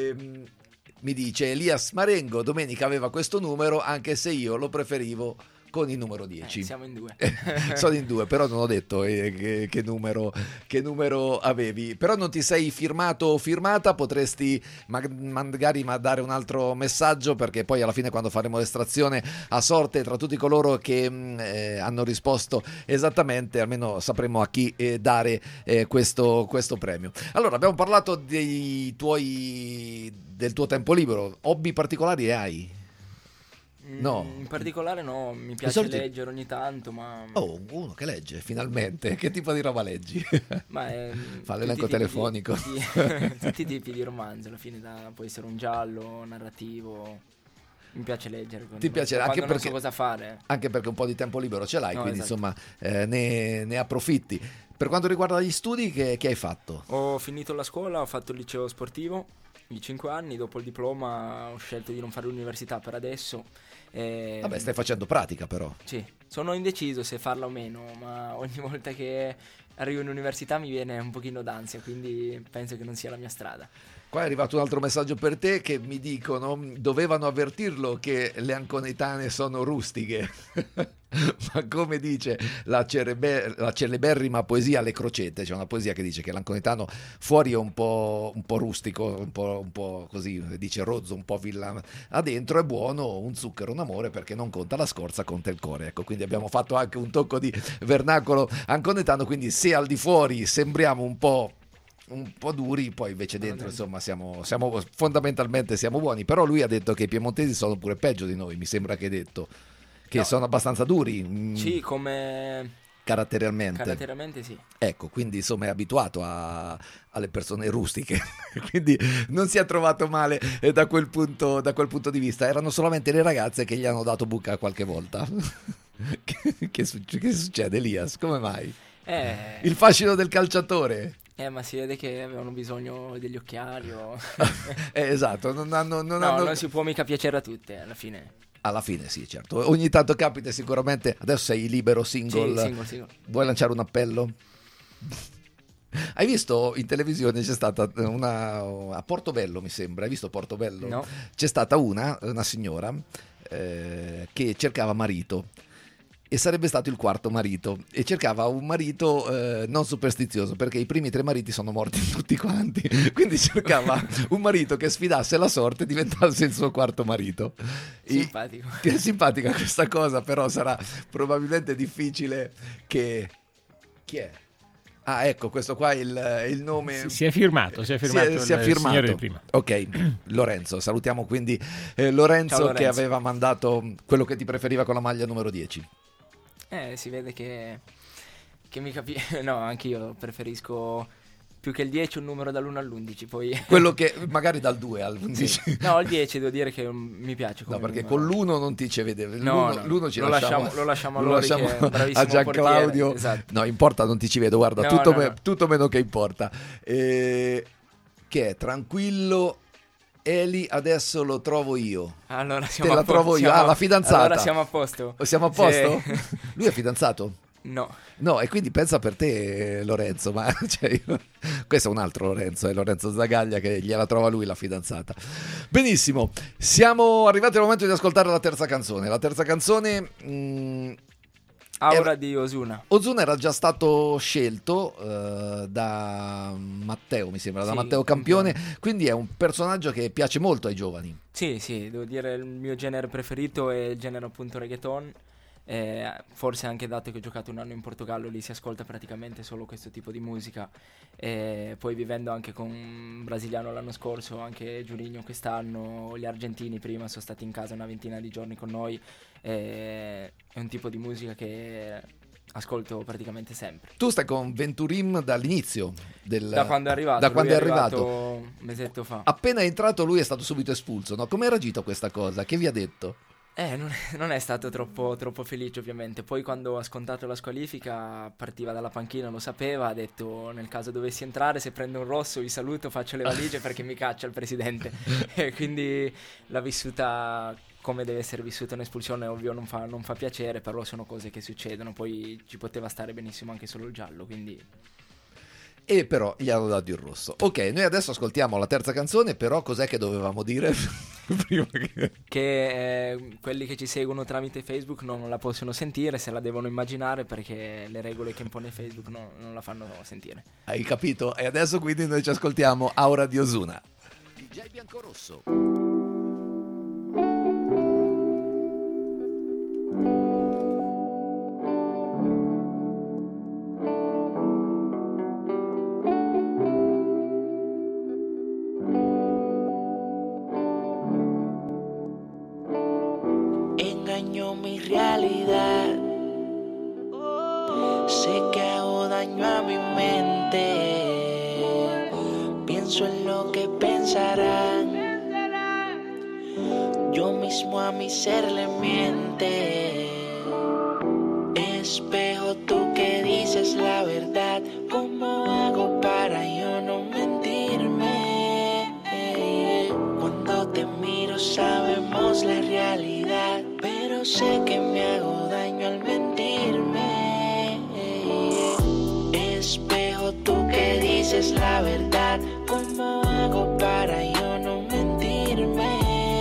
mi dice Elias Marengo domenica aveva questo numero anche se io lo preferivo con il numero 10. Siamo in 2. Sono in 2, però non ho detto che numero avevi. Però non ti sei firmato o firmata, potresti magari dare un altro messaggio, perché poi alla fine, quando faremo l'estrazione a sorte tra tutti coloro che hanno risposto esattamente, almeno sapremo a chi dare questo premio. Allora, abbiamo parlato del tuo tempo libero. Hobby particolari hai? No. In particolare no, mi piace leggere ogni tanto, ma... Oh, uno che legge, finalmente. Che tipo di roba leggi? Fa l'elenco telefonico. Tutti i tipi di romanzi, alla fine può essere un giallo, narrativo. Mi piace leggere. Ti piace anche perché non so cosa fare. Anche perché un po' di tempo libero ce l'hai, quindi esatto. insomma ne approfitti. Per quanto riguarda gli studi, che hai fatto? Ho finito la scuola, ho fatto il liceo sportivo di 5 anni, dopo il diploma ho scelto di non fare l'università per adesso. Vabbè, stai facendo pratica però. Sì, sono indeciso se farla o meno, ma ogni volta che arrivo in università mi viene un pochino d'ansia, quindi penso che non sia la mia strada. Qua è arrivato un altro messaggio per te, che mi dicono: dovevano avvertirlo che le anconetane sono rustiche. Ma come dice la celeberrima poesia Le Crocette, c'è una poesia che dice che l'anconetano fuori è un po' rustico, un po' così, dice rozzo, un po' villa, adentro è buono, un zucchero, un amore, perché non conta la scorza, conta il cuore. Ecco, quindi abbiamo fatto anche un tocco di vernacolo anconetano, quindi se al di fuori sembriamo un po' duri, poi invece dentro insomma siamo fondamentalmente siamo buoni. Però lui ha detto che i piemontesi sono pure peggio di noi, mi sembra che hai detto che sono abbastanza duri. Sì, come caratterialmente sì. Ecco, quindi insomma è abituato alle persone rustiche, quindi non si è trovato male da quel punto di vista. Erano solamente le ragazze che gli hanno dato buca qualche volta. Che succede, Elias? Come mai? Il fascino del calciatore. Ma si vede che avevano bisogno degli occhiali esatto, non si può mica piacere a tutte alla fine. Alla fine sì, certo. Ogni tanto capita sicuramente. Adesso sei libero, single. Sì, single. Vuoi lanciare un appello? Hai visto in televisione, c'è stata a Portobello, mi sembra. Hai visto Portobello? No. C'è stata una signora che cercava marito, e sarebbe stato il quarto marito, e cercava un marito non superstizioso, perché i primi 3 mariti sono morti tutti quanti, quindi cercava un marito che sfidasse la sorte e diventasse il suo quarto marito. Simpatico. È simpatica questa cosa, però sarà probabilmente difficile che... Chi è? Ah, ecco, questo qua è il nome. Si è firmato il signore di prima. Ok, Lorenzo, salutiamo quindi Lorenzo. Ciao, Lorenzo, che aveva mandato quello che ti preferiva con la maglia numero 10. Si vede che mi capisce. No, anche io preferisco più che il 10 un numero dall'1 all'11, poi quello che magari dal 2 all'11. Sì. No, il 10 devo dire che mi piace. No, perché con l'1 non ti ci vedeva. L'uno ci lo lasciamo a Lori, che è bravissimo a Gianclaudio. Esatto. No, in porta non ti ci vedo, guarda, tutto meno che in porta. Che è tranquillo. Eli, adesso lo trovo io. Allora siamo Te la trovo io. La fidanzata. Allora siamo a posto. Siamo a posto? Sì. Lui è fidanzato? No, e quindi pensa per te, Lorenzo, ma questo è un altro Lorenzo, è Lorenzo Zagaglia, che gliela trova lui la fidanzata. Benissimo, siamo arrivati al momento di ascoltare la terza canzone. La terza canzone Aura di Ozuna. Ozuna era già stato scelto da Matteo, mi sembra, da Matteo Campione, quindi è un personaggio che piace molto ai giovani. Sì, devo dire il mio genere preferito è il genere appunto reggaeton. Forse anche dato che ho giocato un anno in Portogallo, lì si ascolta praticamente solo questo tipo di musica, poi vivendo anche con un brasiliano l'anno scorso, anche Giurinho quest'anno, gli argentini prima sono stati in casa una ventina di giorni con noi, è un tipo di musica che ascolto praticamente sempre. Tu stai con Venturim dall'inizio da quando è arrivato. Da quando è arrivato un mesetto fa. Appena è entrato lui è stato subito espulso, no? Come hai reagito a questa cosa? Che vi ha detto? Non è stato troppo felice ovviamente. Poi quando ha scontato la squalifica partiva dalla panchina, lo sapeva, ha detto nel caso dovessi entrare, se prendo un rosso vi saluto, faccio le valigie perché mi caccia il presidente. E quindi l'ha vissuta come deve essere vissuta un'espulsione, ovvio non fa piacere, però sono cose che succedono, poi ci poteva stare benissimo anche solo il giallo, quindi... E però gli hanno dato il rosso. Ok, noi adesso ascoltiamo la terza canzone, però cos'è che dovevamo dire? che quelli che ci seguono tramite Facebook non la possono sentire, se la devono immaginare, perché le regole che impone Facebook non la fanno sentire. Hai capito? E adesso quindi noi ci ascoltiamo Aura di Ozuna. DJ Biancorosso. Engañó mi realidad. Sé que hago daño a mi mente. Pienso en lo que pensarán. Yo mismo a mi ser le miente. Espejo, tú que dices la verdad, ¿cómo hago para yo no mentirme? Cuando te miro sabemos la realidad, pero sé que me hago daño al mentirme. Espejo, tú que dices la verdad, ¿cómo hago para yo no mentirme?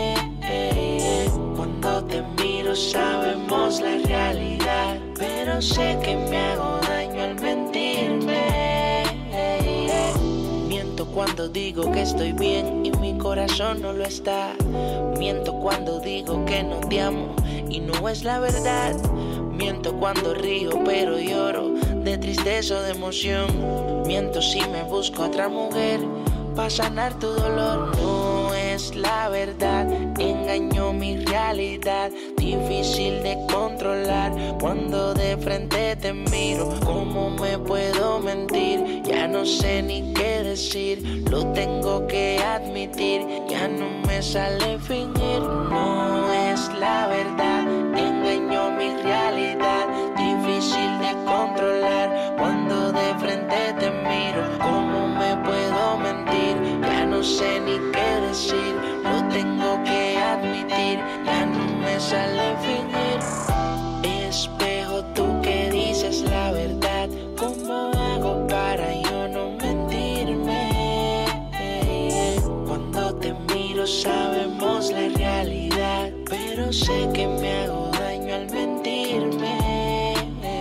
Cuando te miro sabemos la realidad, pero sé que me hago daño al mentirme. Miento cuando digo que estoy bien y mi corazón no lo está. Miento cuando digo que no te amo y no es la verdad. Miento cuando río pero lloro de tristeza o de emoción. Miento si me busco otra mujer para sanar tu dolor. No es la verdad, engañó mi realidad. Difícil de controlar cuando de frente te miro. ¿Cómo me puedo mentir? Ya no sé ni qué decir. Lo tengo que admitir, ya no me sale fingir. No es la verdad, engañó mi realidad. Difícil de controlar cuando de frente te miro. ¿Cómo me puedo mentir? Ya no sé ni qué decir. Lo tengo que admitir, ya no me sale fingir. Espejo, tú que dices la verdad, ¿cómo hago para yo no mentirme? Cuando te miro sabemos la realidad, pero sé que me hago daño al mentirme.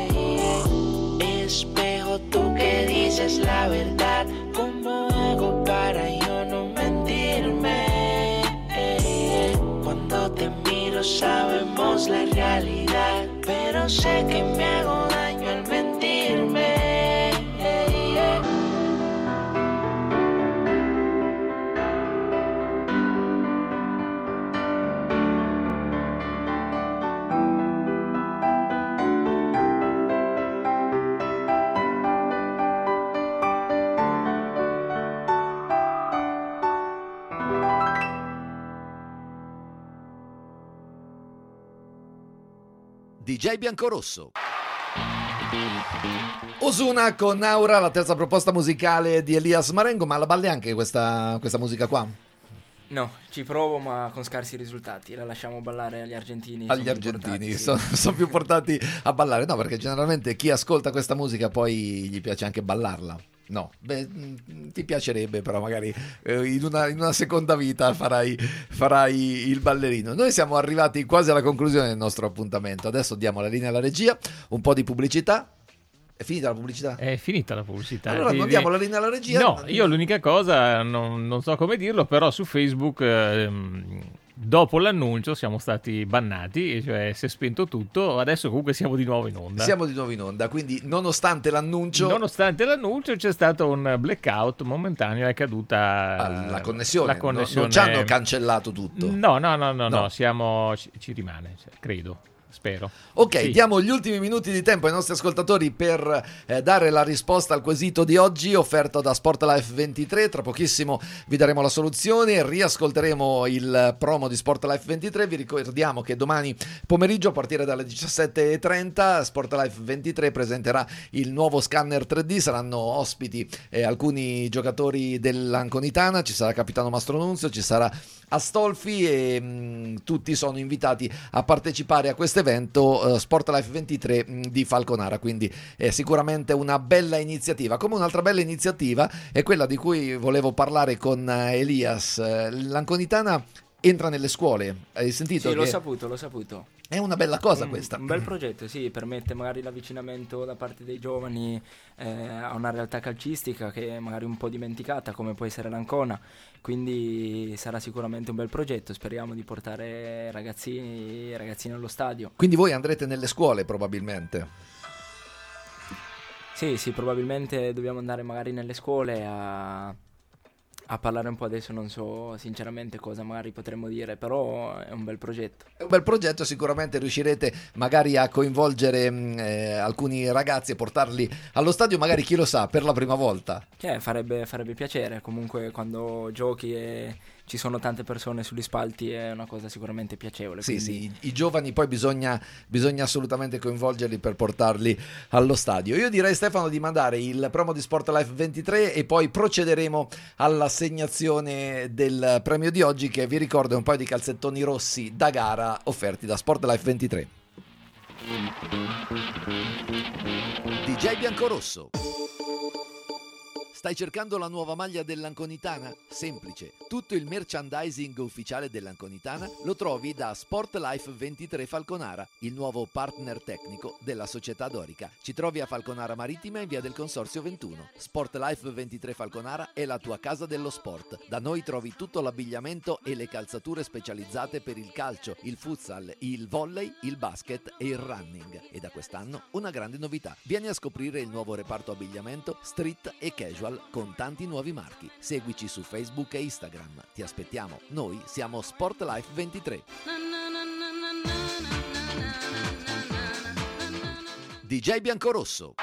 Espejo, tú que dices la verdad, ¿cómo hago para yo no mentirme? Cuando te miro sabemos la realidad, pero sé que me hago daño al mentirme. DJ Biancorosso. Ozuna con Aura, la terza proposta musicale di Elias Marengo. Ma la balli anche questa musica qua? No, ci provo ma con scarsi risultati. La lasciamo ballare agli argentini. Agli argentini sono più portati a ballare. No, perché generalmente chi ascolta questa musica poi gli piace anche ballarla. No, beh, ti piacerebbe, però magari in una seconda vita farai il ballerino. Noi siamo arrivati quasi alla conclusione del nostro appuntamento. Adesso diamo la linea alla regia, un po' di pubblicità. È finita la pubblicità? È finita la pubblicità. Allora non diamo la linea alla regia? No, io l'unica cosa, non so come dirlo, però su Facebook dopo l'annuncio siamo stati bannati, cioè si è spento tutto, adesso comunque siamo di nuovo in onda. Siamo di nuovo in onda, quindi nonostante l'annuncio c'è stato un blackout momentaneo, è caduta la connessione. Non ci hanno cancellato tutto. No, ci rimane, credo. Spero. Ok, sì. Diamo gli ultimi minuti di tempo ai nostri ascoltatori per dare la risposta al quesito di oggi offerto da Sportlife 23. Tra pochissimo vi daremo la soluzione, riascolteremo il promo di Sportlife 23. Vi ricordiamo che domani pomeriggio a partire dalle 17:30 Sportlife 23 presenterà il nuovo scanner 3D. Saranno ospiti alcuni giocatori dell'Anconitana, ci sarà Capitano Mastronunzio, ci sarà Astolfi e tutti sono invitati a partecipare a questo evento Sportlife 23 di Falconara, quindi è sicuramente una bella iniziativa. Come un'altra bella iniziativa è quella di cui volevo parlare con Elias. L'Anconitana entra nelle scuole. Hai sentito? Sì, che l'ho saputo. è una bella cosa questa. Un bel progetto, sì, permette magari l'avvicinamento da parte dei giovani a una realtà calcistica che è magari un po' dimenticata, come può essere l'Ancona, quindi sarà sicuramente un bel progetto, speriamo di portare ragazzini allo stadio. Quindi voi andrete nelle scuole probabilmente? Sì, probabilmente dobbiamo andare magari nelle scuole a parlare un po'. Adesso non so sinceramente cosa magari potremmo dire, però è un bel progetto. È un bel progetto, sicuramente riuscirete magari a coinvolgere alcuni ragazzi e portarli allo stadio, magari chi lo sa, per la prima volta. Farebbe piacere, comunque quando giochi e ci sono tante persone sugli spalti è una cosa sicuramente piacevole. Sì, quindi... sì, i giovani poi bisogna assolutamente coinvolgerli per portarli allo stadio. Io direi, Stefano, di mandare il promo di Sport Life 23 e poi procederemo all'assegnazione del premio di oggi, che vi ricordo è un paio di calzettoni rossi da gara offerti da Sport Life 23. DJ Biancorosso. Stai cercando la nuova maglia dell'Anconitana? Semplice, tutto il merchandising ufficiale dell'Anconitana lo trovi da Sport Life 23 Falconara, il nuovo partner tecnico della società dorica. Ci trovi a Falconara Marittima in via del Consorzio 21. Sport Life 23 Falconara è la tua casa dello sport. Da noi trovi tutto l'abbigliamento e le calzature specializzate per il calcio, il futsal, il volley, il basket e il running. E da quest'anno una grande novità. Vieni a scoprire il nuovo reparto abbigliamento street e casual con tanti nuovi marchi. Seguici su Facebook e Instagram. Ti aspettiamo. Noi siamo Sport Life 23. DJ Biancorosso.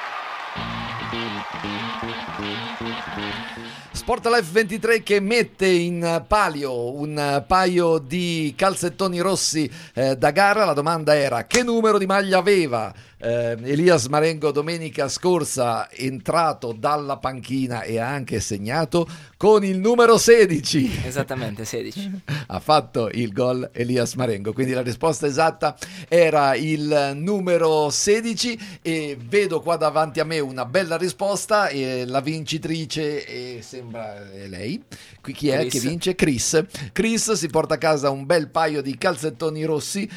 Sport Life 23 che mette in palio un paio di calzettoni rossi da gara. La domanda era: che numero di maglia aveva Elias Marengo domenica scorsa, entrato dalla panchina e ha anche segnato con il numero 16? Esattamente, 16. Ha fatto il gol Elias Marengo, quindi la risposta esatta era il numero 16 e vedo qua davanti a me una bella risposta, e la vincitrice sembra lei. Qui chi è che vince? Chris si porta a casa un bel paio di calzettoni rossi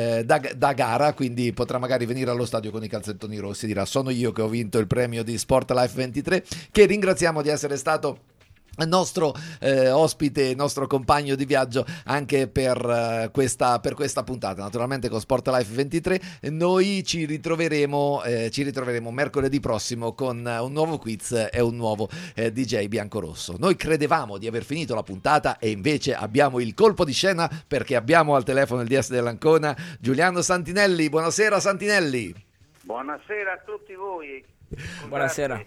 da gara, quindi potrà magari venire allo stadio con i calzettoni rossi, dirà: sono io che ho vinto il premio di Sport Life 23, che ringraziamo di essere stato nostro ospite, nostro compagno di viaggio anche per questa puntata. Naturalmente con Sport Life 23 noi ci ritroveremo mercoledì prossimo con un nuovo quiz e un nuovo DJ Biancorosso. Noi credevamo di aver finito la puntata e invece abbiamo il colpo di scena, perché abbiamo al telefono il DS dell'Ancona, Giuliano Santinelli. Buonasera Santinelli. Buonasera a tutti voi. Scusate. Buonasera.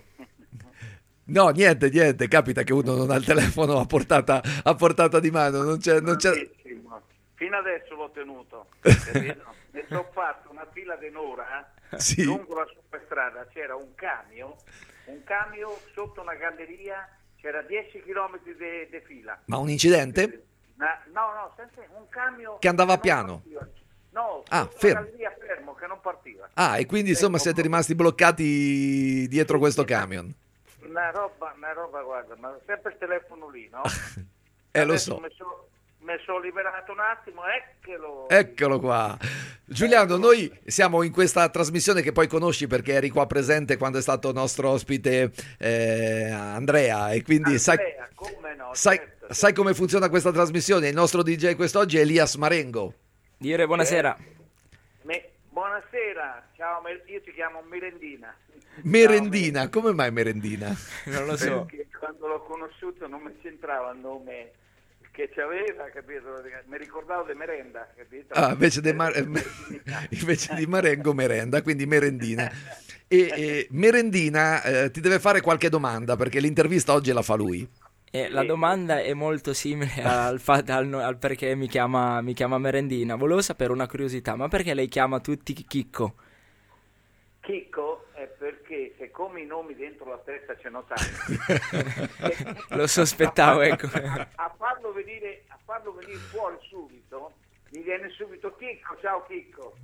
No, niente, capita che uno non ha il telefono a portata di mano, non c'è... Fino adesso l'ho tenuto, capito? Ne sono fatto una fila di un'ora sì. Lungo la superstrada, c'era un camion sotto una galleria, c'era 10 km di fila. Ma un incidente? No, un camion che andava piano. No, fermo. Fermo, che non partiva. E quindi insomma siete rimasti bloccati dietro questo camion. Una roba, guarda, ma sempre il telefono lì, no? Lo so. Mi sono liberato un attimo, Eccolo qua. Giuliano, noi siamo in questa trasmissione che poi conosci perché eri qua presente quando è stato nostro ospite Andrea, e quindi come no, sai come funziona questa trasmissione. Il nostro DJ quest'oggi è Elias Marengo. Dire buonasera. Buonasera, ciao, io ti chiamo Merendina. Merendina, come mai Merendina? Non lo so. Perché quando l'ho conosciuto non mi c'entrava il nome che c'aveva, capito? Mi ricordavo di merenda, capito? Invece di Marengo, merenda, quindi Merendina. E Merendina ti deve fare qualche domanda, perché l'intervista oggi la fa lui. La domanda è molto simile al perché mi chiama Merendina. Volevo sapere una curiosità: ma perché lei chiama tutti Chicco? Chicco è perché siccome i nomi dentro la testa ce n'ho tanti. Lo sospettavo, ecco. A farlo venire fuori subito, mi viene subito Chicco, ciao Chicco.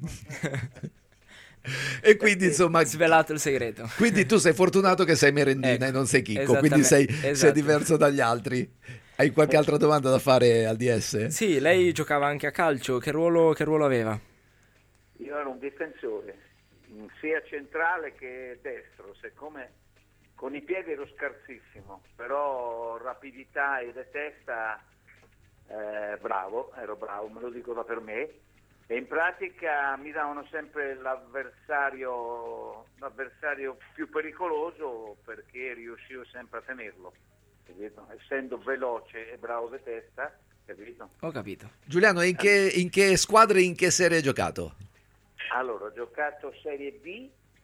E quindi insomma svelato il segreto. Quindi tu sei fortunato che sei Merendina e non sei Chicco, quindi sei diverso dagli altri. Hai qualche altra domanda da fare al DS? Sì, lei giocava anche a calcio, che ruolo aveva? Io ero un difensore, sia centrale che destro, siccome con i piedi ero scarsissimo, però rapidità e testa ero bravo, me lo dico da per me, e in pratica mi davano sempre l'avversario più pericoloso perché riuscivo sempre a tenerlo, capito? Essendo veloce e bravo di testa, capito? Ho capito. Giuliano, in che squadre, in che serie hai giocato? Allora, ho giocato Serie D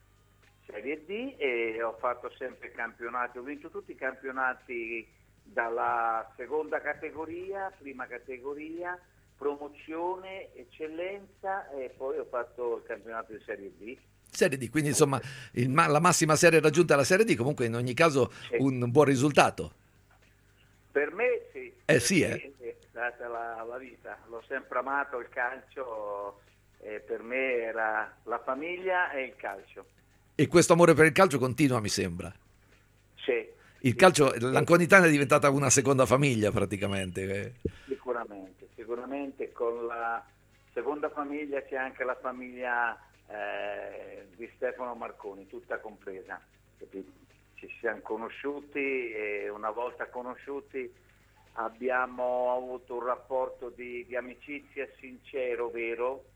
e ho fatto sempre campionati, ho vinto tutti i campionati dalla seconda categoria, prima categoria, promozione, eccellenza e poi ho fatto il campionato di Serie D. Serie D, quindi insomma la massima serie raggiunta è la Serie D, comunque in ogni caso un buon risultato. Per me sì. Sì. È stata la vita, l'ho sempre amato il calcio. Per me era la famiglia e il calcio. E questo amore per il calcio continua, mi sembra. Sì. Il calcio, l'Anconitana è diventata una seconda famiglia praticamente. Sicuramente con la seconda famiglia c'è anche la famiglia di Stefano Marconi, tutta compresa. Ci siamo conosciuti e una volta conosciuti abbiamo avuto un rapporto di amicizia sincero, vero,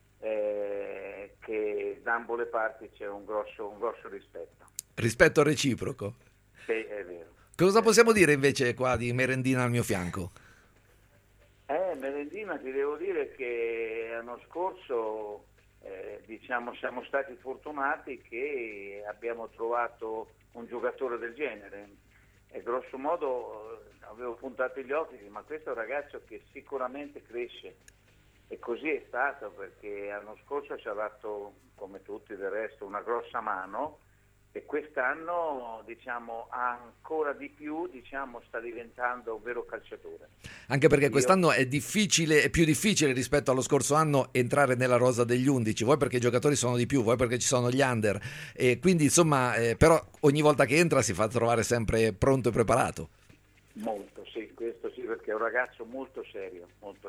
che da ambo le parti c'è un grosso rispetto. Rispetto reciproco. Sì, è vero. Cosa possiamo dire invece qua di Merendina al mio fianco? Merendina, ti devo dire che l'anno scorso siamo stati fortunati che abbiamo trovato un giocatore del genere e grosso modo avevo puntato gli occhi, ma questo è un ragazzo che sicuramente cresce. E così è stato, perché l'anno scorso ci ha dato, come tutti del resto, una grossa mano e quest'anno ancora di più sta diventando un vero calciatore. Anche perché quest'anno è più difficile rispetto allo scorso anno entrare nella rosa degli 11, vuoi perché i giocatori sono di più, vuoi perché ci sono gli under, e quindi insomma però ogni volta che entra si fa trovare sempre pronto e preparato. Molto, sì, questo sì, perché è un ragazzo molto serio,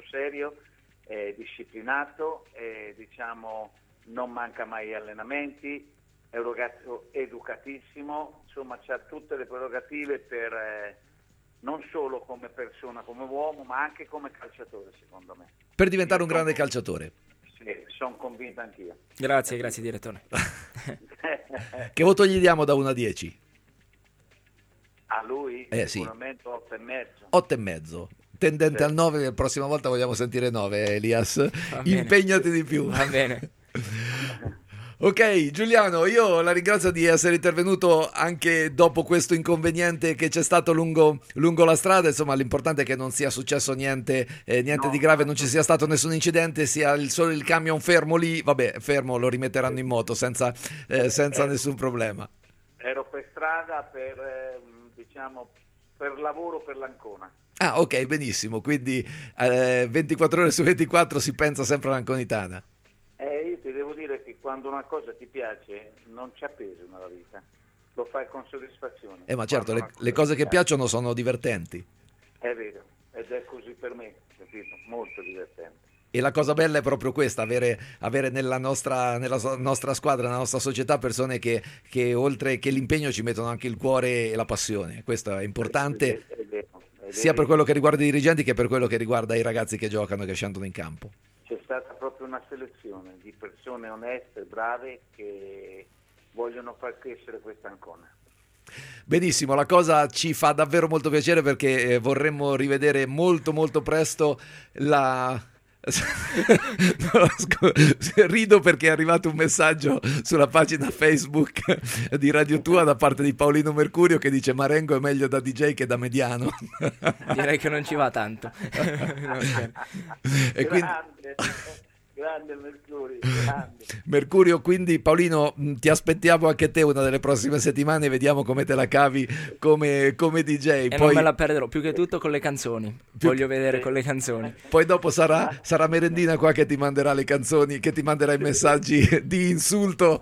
disciplinato, non manca mai agli allenamenti, è un ragazzo educatissimo, insomma c'ha tutte le prerogative per non solo come persona, come uomo, ma anche come calciatore, secondo me. Per diventare un grande calciatore. Sì, sono convinto anch'io. Grazie direttore. Che voto gli diamo da 1 a 10? A lui? Sì. Sicuramente 8,5. 8,5. Tendente al 9, la prossima volta vogliamo sentire 9, Elias. Impegnati di più. Va bene. Ok, Giuliano, io la ringrazio di essere intervenuto anche dopo questo inconveniente che c'è stato lungo la strada. Insomma, l'importante è che non sia successo niente di grave, non ci sia stato nessun incidente, sia solo il camion fermo lì. Vabbè, fermo, lo rimetteranno in moto senza nessun problema. Ero per strada per lavoro per l'Ancona. Ah, ok, benissimo, quindi 24 ore su 24 si pensa sempre all'Anconitana. Io ti devo dire che quando una cosa ti piace non c'è peso nella vita, lo fai con soddisfazione. Ma certo, le cose che piacciono sono divertenti. È vero, ed è così per me, capito? Molto divertente. E la cosa bella è proprio questa, avere nella nostra squadra, nella nostra società, persone che oltre che l'impegno ci mettono anche il cuore e la passione. Questo è importante, è vero, sia per quello che riguarda i dirigenti che per quello che riguarda i ragazzi che giocano e che scendono in campo. C'è stata proprio una selezione di persone oneste, brave, che vogliono far crescere questa Ancona. Benissimo, la cosa ci fa davvero molto piacere perché vorremmo rivedere molto molto presto rido perché è arrivato un messaggio sulla pagina Facebook di Radio Tua da parte di Paolino Mercurio che dice: Marengo è meglio da DJ che da mediano. Direi che non ci va tanto. E quindi... Grande Mercurio, grande. Mercurio, quindi Paolino, ti aspettiamo anche te una delle prossime settimane, vediamo come te la cavi come DJ. E poi... non me la perderò, più che tutto con le canzoni. Voglio vedere con le canzoni. Poi dopo sarà Merendina qua che ti manderà le canzoni, che ti manderà i messaggi di insulto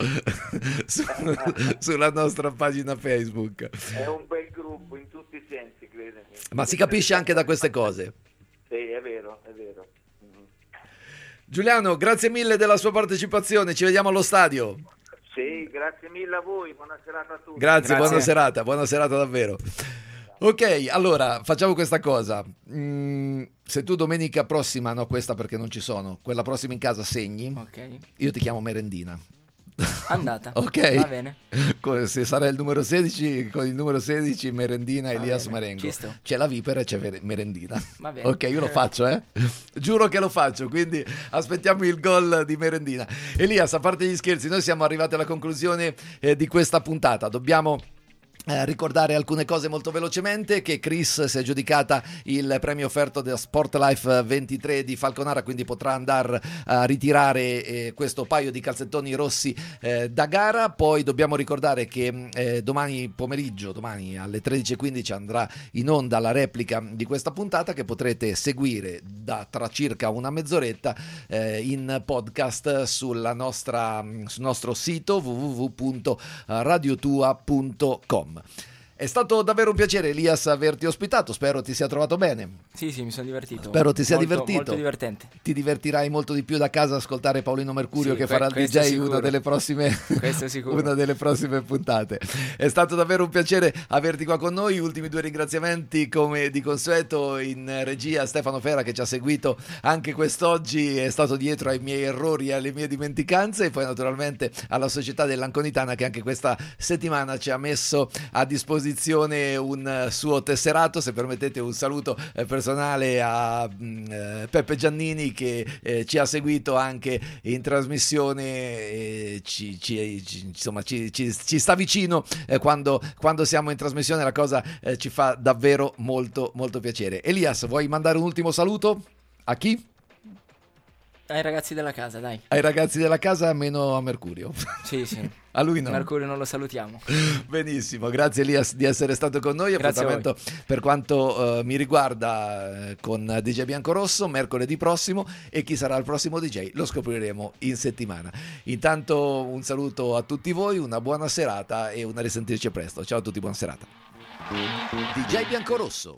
sulla nostra pagina Facebook. È un bel gruppo in tutti i sensi, credo. Ma si capisce anche da queste cose. Sì, è vero, è vero. Giuliano, grazie mille della sua partecipazione, ci vediamo allo stadio. Sì, grazie mille a voi, buona serata a tutti. Grazie. Buona serata davvero. Ok, allora facciamo questa cosa. Se tu domenica prossima, no, questa perché non ci sono, quella prossima in casa segni, io ti chiamo merendina. Andata. Ok, va bene. Se sarà il numero 16, con il numero 16 merendina Elias Marengo. C'è la vipera e c'è merendina. Va bene. Ok, io lo faccio, giuro che lo faccio, quindi aspettiamo il gol di merendina. Elias, a parte gli scherzi, noi siamo arrivati alla conclusione di questa puntata. Dobbiamo ricordare alcune cose molto velocemente, che Chris si è aggiudicata il premio offerto da Sportlife 23 di Falconara, quindi potrà andare a ritirare questo paio di calzettoni rossi da gara. Poi dobbiamo ricordare che domani pomeriggio, domani alle 13:15 andrà in onda la replica di questa puntata, che potrete seguire tra circa una mezz'oretta in podcast sul nostro sito www.radiotua.com. È stato davvero un piacere, Elias, averti ospitato. Spero ti sia trovato bene. Sì, mi sono divertito. Spero ti sia divertito. Molto divertente. Ti divertirai molto di più da casa a ascoltare Paolino Mercurio, che farà il DJ una delle prossime puntate. È stato davvero un piacere averti qua con noi. Ultimi 2 ringraziamenti, come di consueto, in regia Stefano Fera, che ci ha seguito anche quest'oggi, è stato dietro ai miei errori e alle mie dimenticanze, e poi naturalmente alla Società dell'Anconitana, che anche questa settimana ci ha messo a disposizione un suo tesserato. Se permettete, un saluto personale a Peppe Giannini, che ci ha seguito anche in trasmissione, ci sta vicino quando siamo in trasmissione. La cosa ci fa davvero molto molto piacere. Elias, vuoi mandare un ultimo saluto? A chi? Ai ragazzi della casa, dai. Ai ragazzi della casa, meno a Mercurio. Sì. A lui no. Mercurio non lo salutiamo. Benissimo, grazie Elias di essere stato con noi. Appuntamento per quanto mi riguarda con DJ Biancorosso mercoledì prossimo, e chi sarà il prossimo DJ lo scopriremo in settimana. Intanto un saluto a tutti voi, una buona serata e una risentirci presto. Ciao a tutti, buona serata. DJ Biancorosso.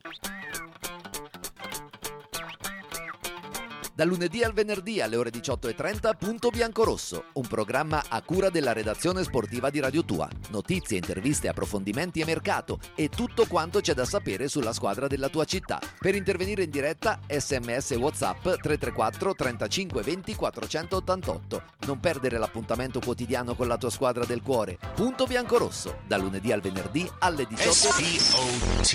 Dal lunedì al venerdì alle ore 18:30, Punto Biancorosso, un programma a cura della redazione sportiva di Radio Tua. Notizie, interviste, approfondimenti e mercato, e tutto quanto c'è da sapere sulla squadra della tua città. Per intervenire in diretta, SMS e WhatsApp 334 35 20 488. Non perdere l'appuntamento quotidiano con la tua squadra del cuore. Punto Biancorosso, dal lunedì al venerdì alle 18:30.